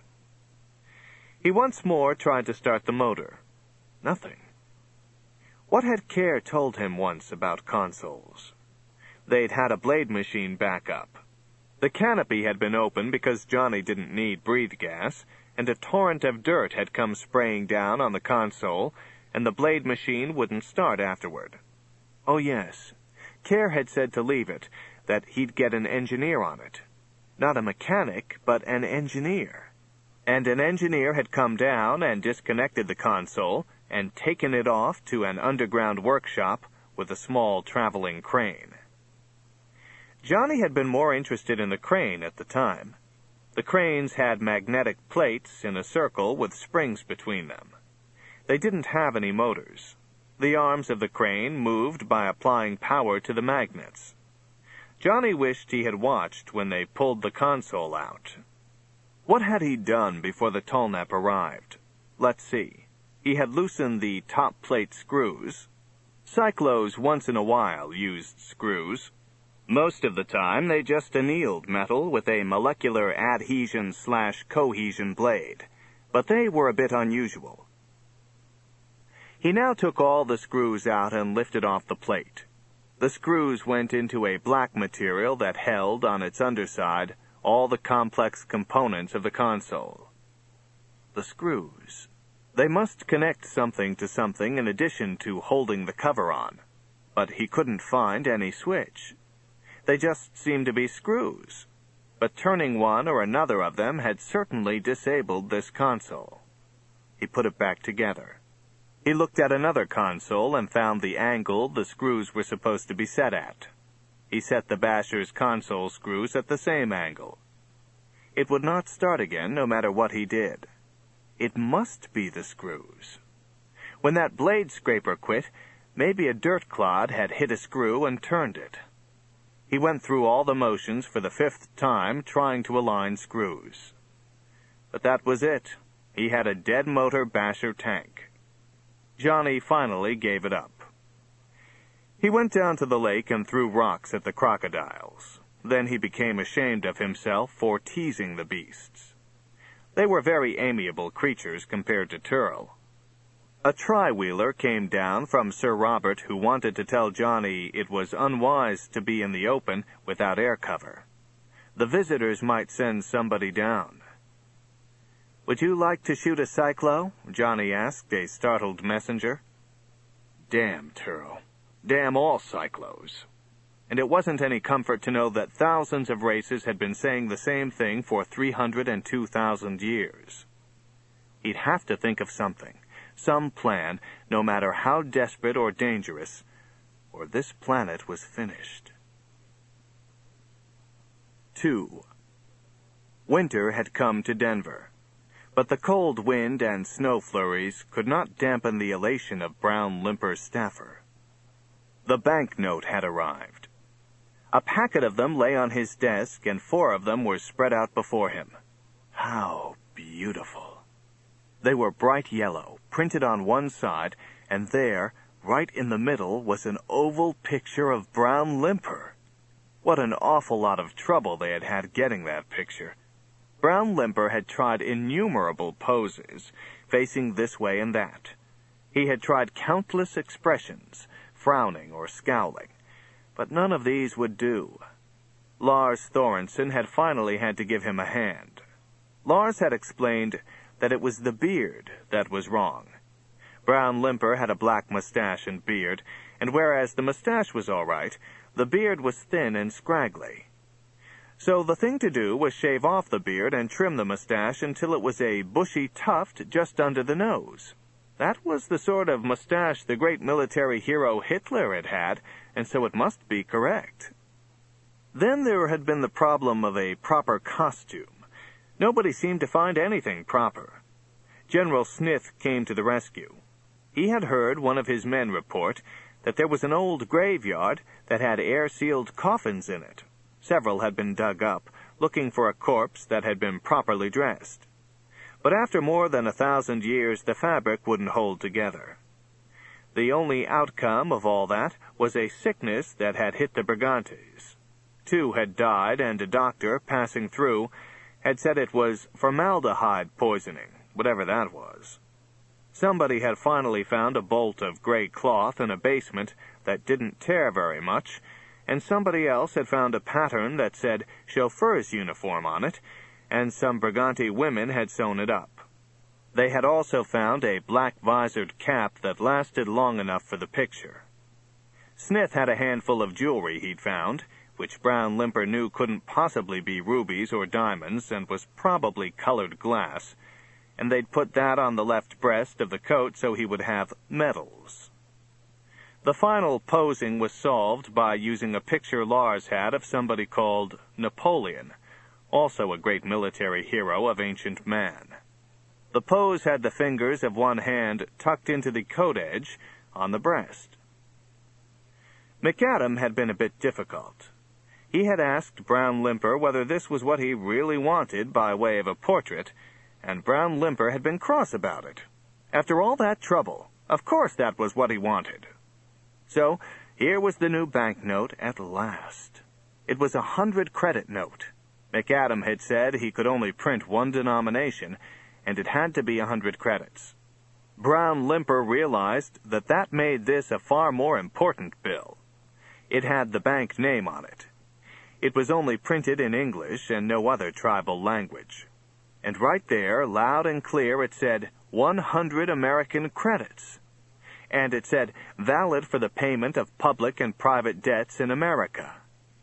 He once more tried to start the motor. Nothing. What had Care told him once about consoles? They'd had a blade machine backup. The canopy had been open because Johnny didn't need breathe gas, and a torrent of dirt had come spraying down on the console, and the blade machine wouldn't start afterward. Oh yes, Care had said to leave it, that he'd get an engineer on it. Not a mechanic, but an engineer. And an engineer had come down and disconnected the console and taken it off to an underground workshop with a small traveling crane. Johnny had been more interested in the crane at the time. The cranes had magnetic plates in a circle with springs between them. They didn't have any motors. The arms of the crane moved by applying power to the magnets. Johnny wished he had watched when they pulled the console out. What had he done before the Tallnep arrived? Let's see. He had loosened the top plate screws. Cyclos once in a while used screws. Most of the time they just annealed metal with a molecular adhesion/cohesion blade, but they were a bit unusual. He now took all the screws out and lifted off the plate. The screws went into a black material that held on its underside all the complex components of the console. The screws. They must connect something to something in addition to holding the cover on, but he couldn't find any switch. They just seemed to be screws, but turning one or another of them had certainly disabled this console. He put it back together. He looked at another console and found the angle the screws were supposed to be set at. He set the Basher's console screws at the same angle. It would not start again no matter what he did. It must be the screws. When that blade scraper quit, maybe a dirt clod had hit a screw and turned it. He went through all the motions for the 5th time trying to align screws. But that was it. He had a dead motor Basher tank. Johnny finally gave it up. He went down to the lake and threw rocks at the crocodiles. Then he became ashamed of himself for teasing the beasts. They were very amiable creatures compared to Turl. A tri-wheeler came down from Sir Robert who wanted to tell Johnny it was unwise to be in the open without air cover. The visitors might send somebody down. "Would you like to shoot a cyclo?" Johnny asked a startled messenger. Damn Turl. Damn all cyclos. And it wasn't any comfort to know that thousands of races had been saying the same thing for 302,000 years. He'd have to think of something, some plan, no matter how desperate or dangerous, or this planet was finished. 2. Winter had come to Denver, but the cold wind and snow flurries could not dampen the elation of Brown Limper Staffer. The banknote had arrived. A packet of them lay on his desk, and 4 of them were spread out before him. How beautiful. They were bright yellow, printed on one side, and there, right in the middle, was an oval picture of Brown Limper. What an awful lot of trouble they had had getting that picture. Brown Limper had tried innumerable poses, facing this way and that. He had tried countless expressions, frowning or scowling, but none of these would do. Lars Thorensen had finally had to give him a hand. Lars had explained that it was the beard that was wrong. Brown Limper had a black mustache and beard, and whereas the mustache was all right, the beard was thin and scraggly. So the thing to do was shave off the beard and trim the mustache until it was a bushy tuft just under the nose. That was the sort of mustache the great military hero Hitler had had, and so it must be correct. Then there had been the problem of a proper costume. Nobody seemed to find anything proper. General Smith came to the rescue. He had heard one of his men report that there was an old graveyard that had air-sealed coffins in it. Several had been dug up, looking for a corpse that had been properly dressed. But after more than 1,000 years, the fabric wouldn't hold together. The only outcome of all that was a sickness that had hit the Brigantes. 2 had died, and a doctor, passing through, had said it was formaldehyde poisoning, whatever that was. Somebody had finally found a bolt of gray cloth in a basement that didn't tear very much, and somebody else had found a pattern that said chauffeur's uniform on it, and some Brigante women had sewn it up. They had also found a black-visored cap that lasted long enough for the picture. Smith had a handful of jewelry he'd found, which Brown Limper knew couldn't possibly be rubies or diamonds and was probably colored glass, and they'd put that on the left breast of the coat so he would have medals. The final posing was solved by using a picture Lars had of somebody called Napoleon, also a great military hero of ancient man. The pose had the fingers of one hand tucked into the coat edge on the breast. McAdam had been a bit difficult. He had asked Brown Limper whether this was what he really wanted by way of a portrait, and Brown Limper had been cross about it. After all that trouble, of course that was what he wanted. So, here was the new banknote at last. It was a 100-credit note. McAdam had said he could only print one denomination, and it had to be 100 credits. Brown Limper realized that that made this a far more important bill. It had the bank name on it. It was only printed in English and no other tribal language. And right there, loud and clear, it said 100 American credits. And it said, valid for the payment of public and private debts in America.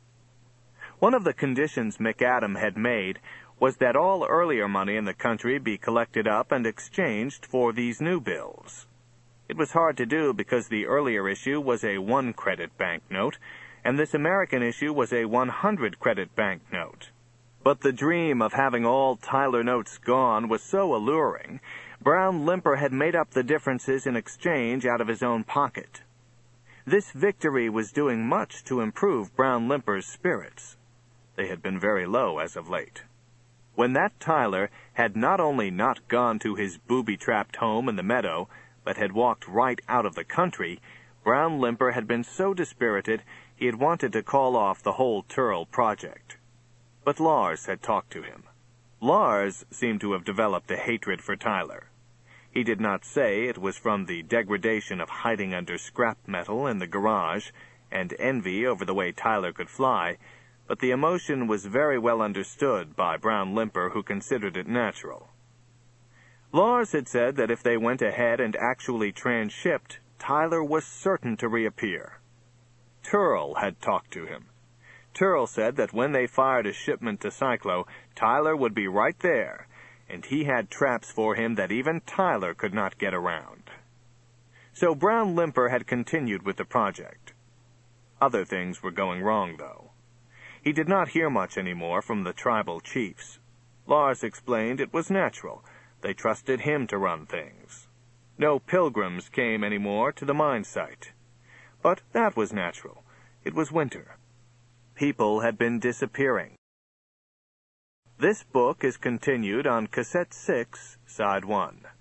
One of the conditions McAdam had made was that all earlier money in the country be collected up and exchanged for these new bills. It was hard to do because the earlier issue was a 1-credit banknote, and this American issue was a 100-credit banknote. But the dream of having all Tyler notes gone was so alluring, Brown Limper had made up the differences in exchange out of his own pocket. This victory was doing much to improve Brown Limper's spirits. They had been very low as of late. When that Tyler had not only not gone to his booby-trapped home in the meadow, but had walked right out of the country, Brown Limper had been so dispirited he had wanted to call off the whole Turl project. But Lars had talked to him. Lars seemed to have developed a hatred for Tyler. He did not say it was from the degradation of hiding under scrap metal in the garage and envy over the way Tyler could fly, but the emotion was very well understood by Brown Limper, who considered it natural. Lars had said that if they went ahead and actually transshipped, Tyler was certain to reappear. Turl had talked to him. Turl said that when they fired a shipment to Cyclo, Tyler would be right there, and he had traps for him that even Tyler could not get around. So Brown Limper had continued with the project. Other things were going wrong, though. He did not hear much anymore from the tribal chiefs. Lars explained it was natural. They trusted him to run things. No pilgrims came anymore to the mine site. But that was natural. It was winter. People had been disappearing. This book is continued on Cassette 6, Side 1.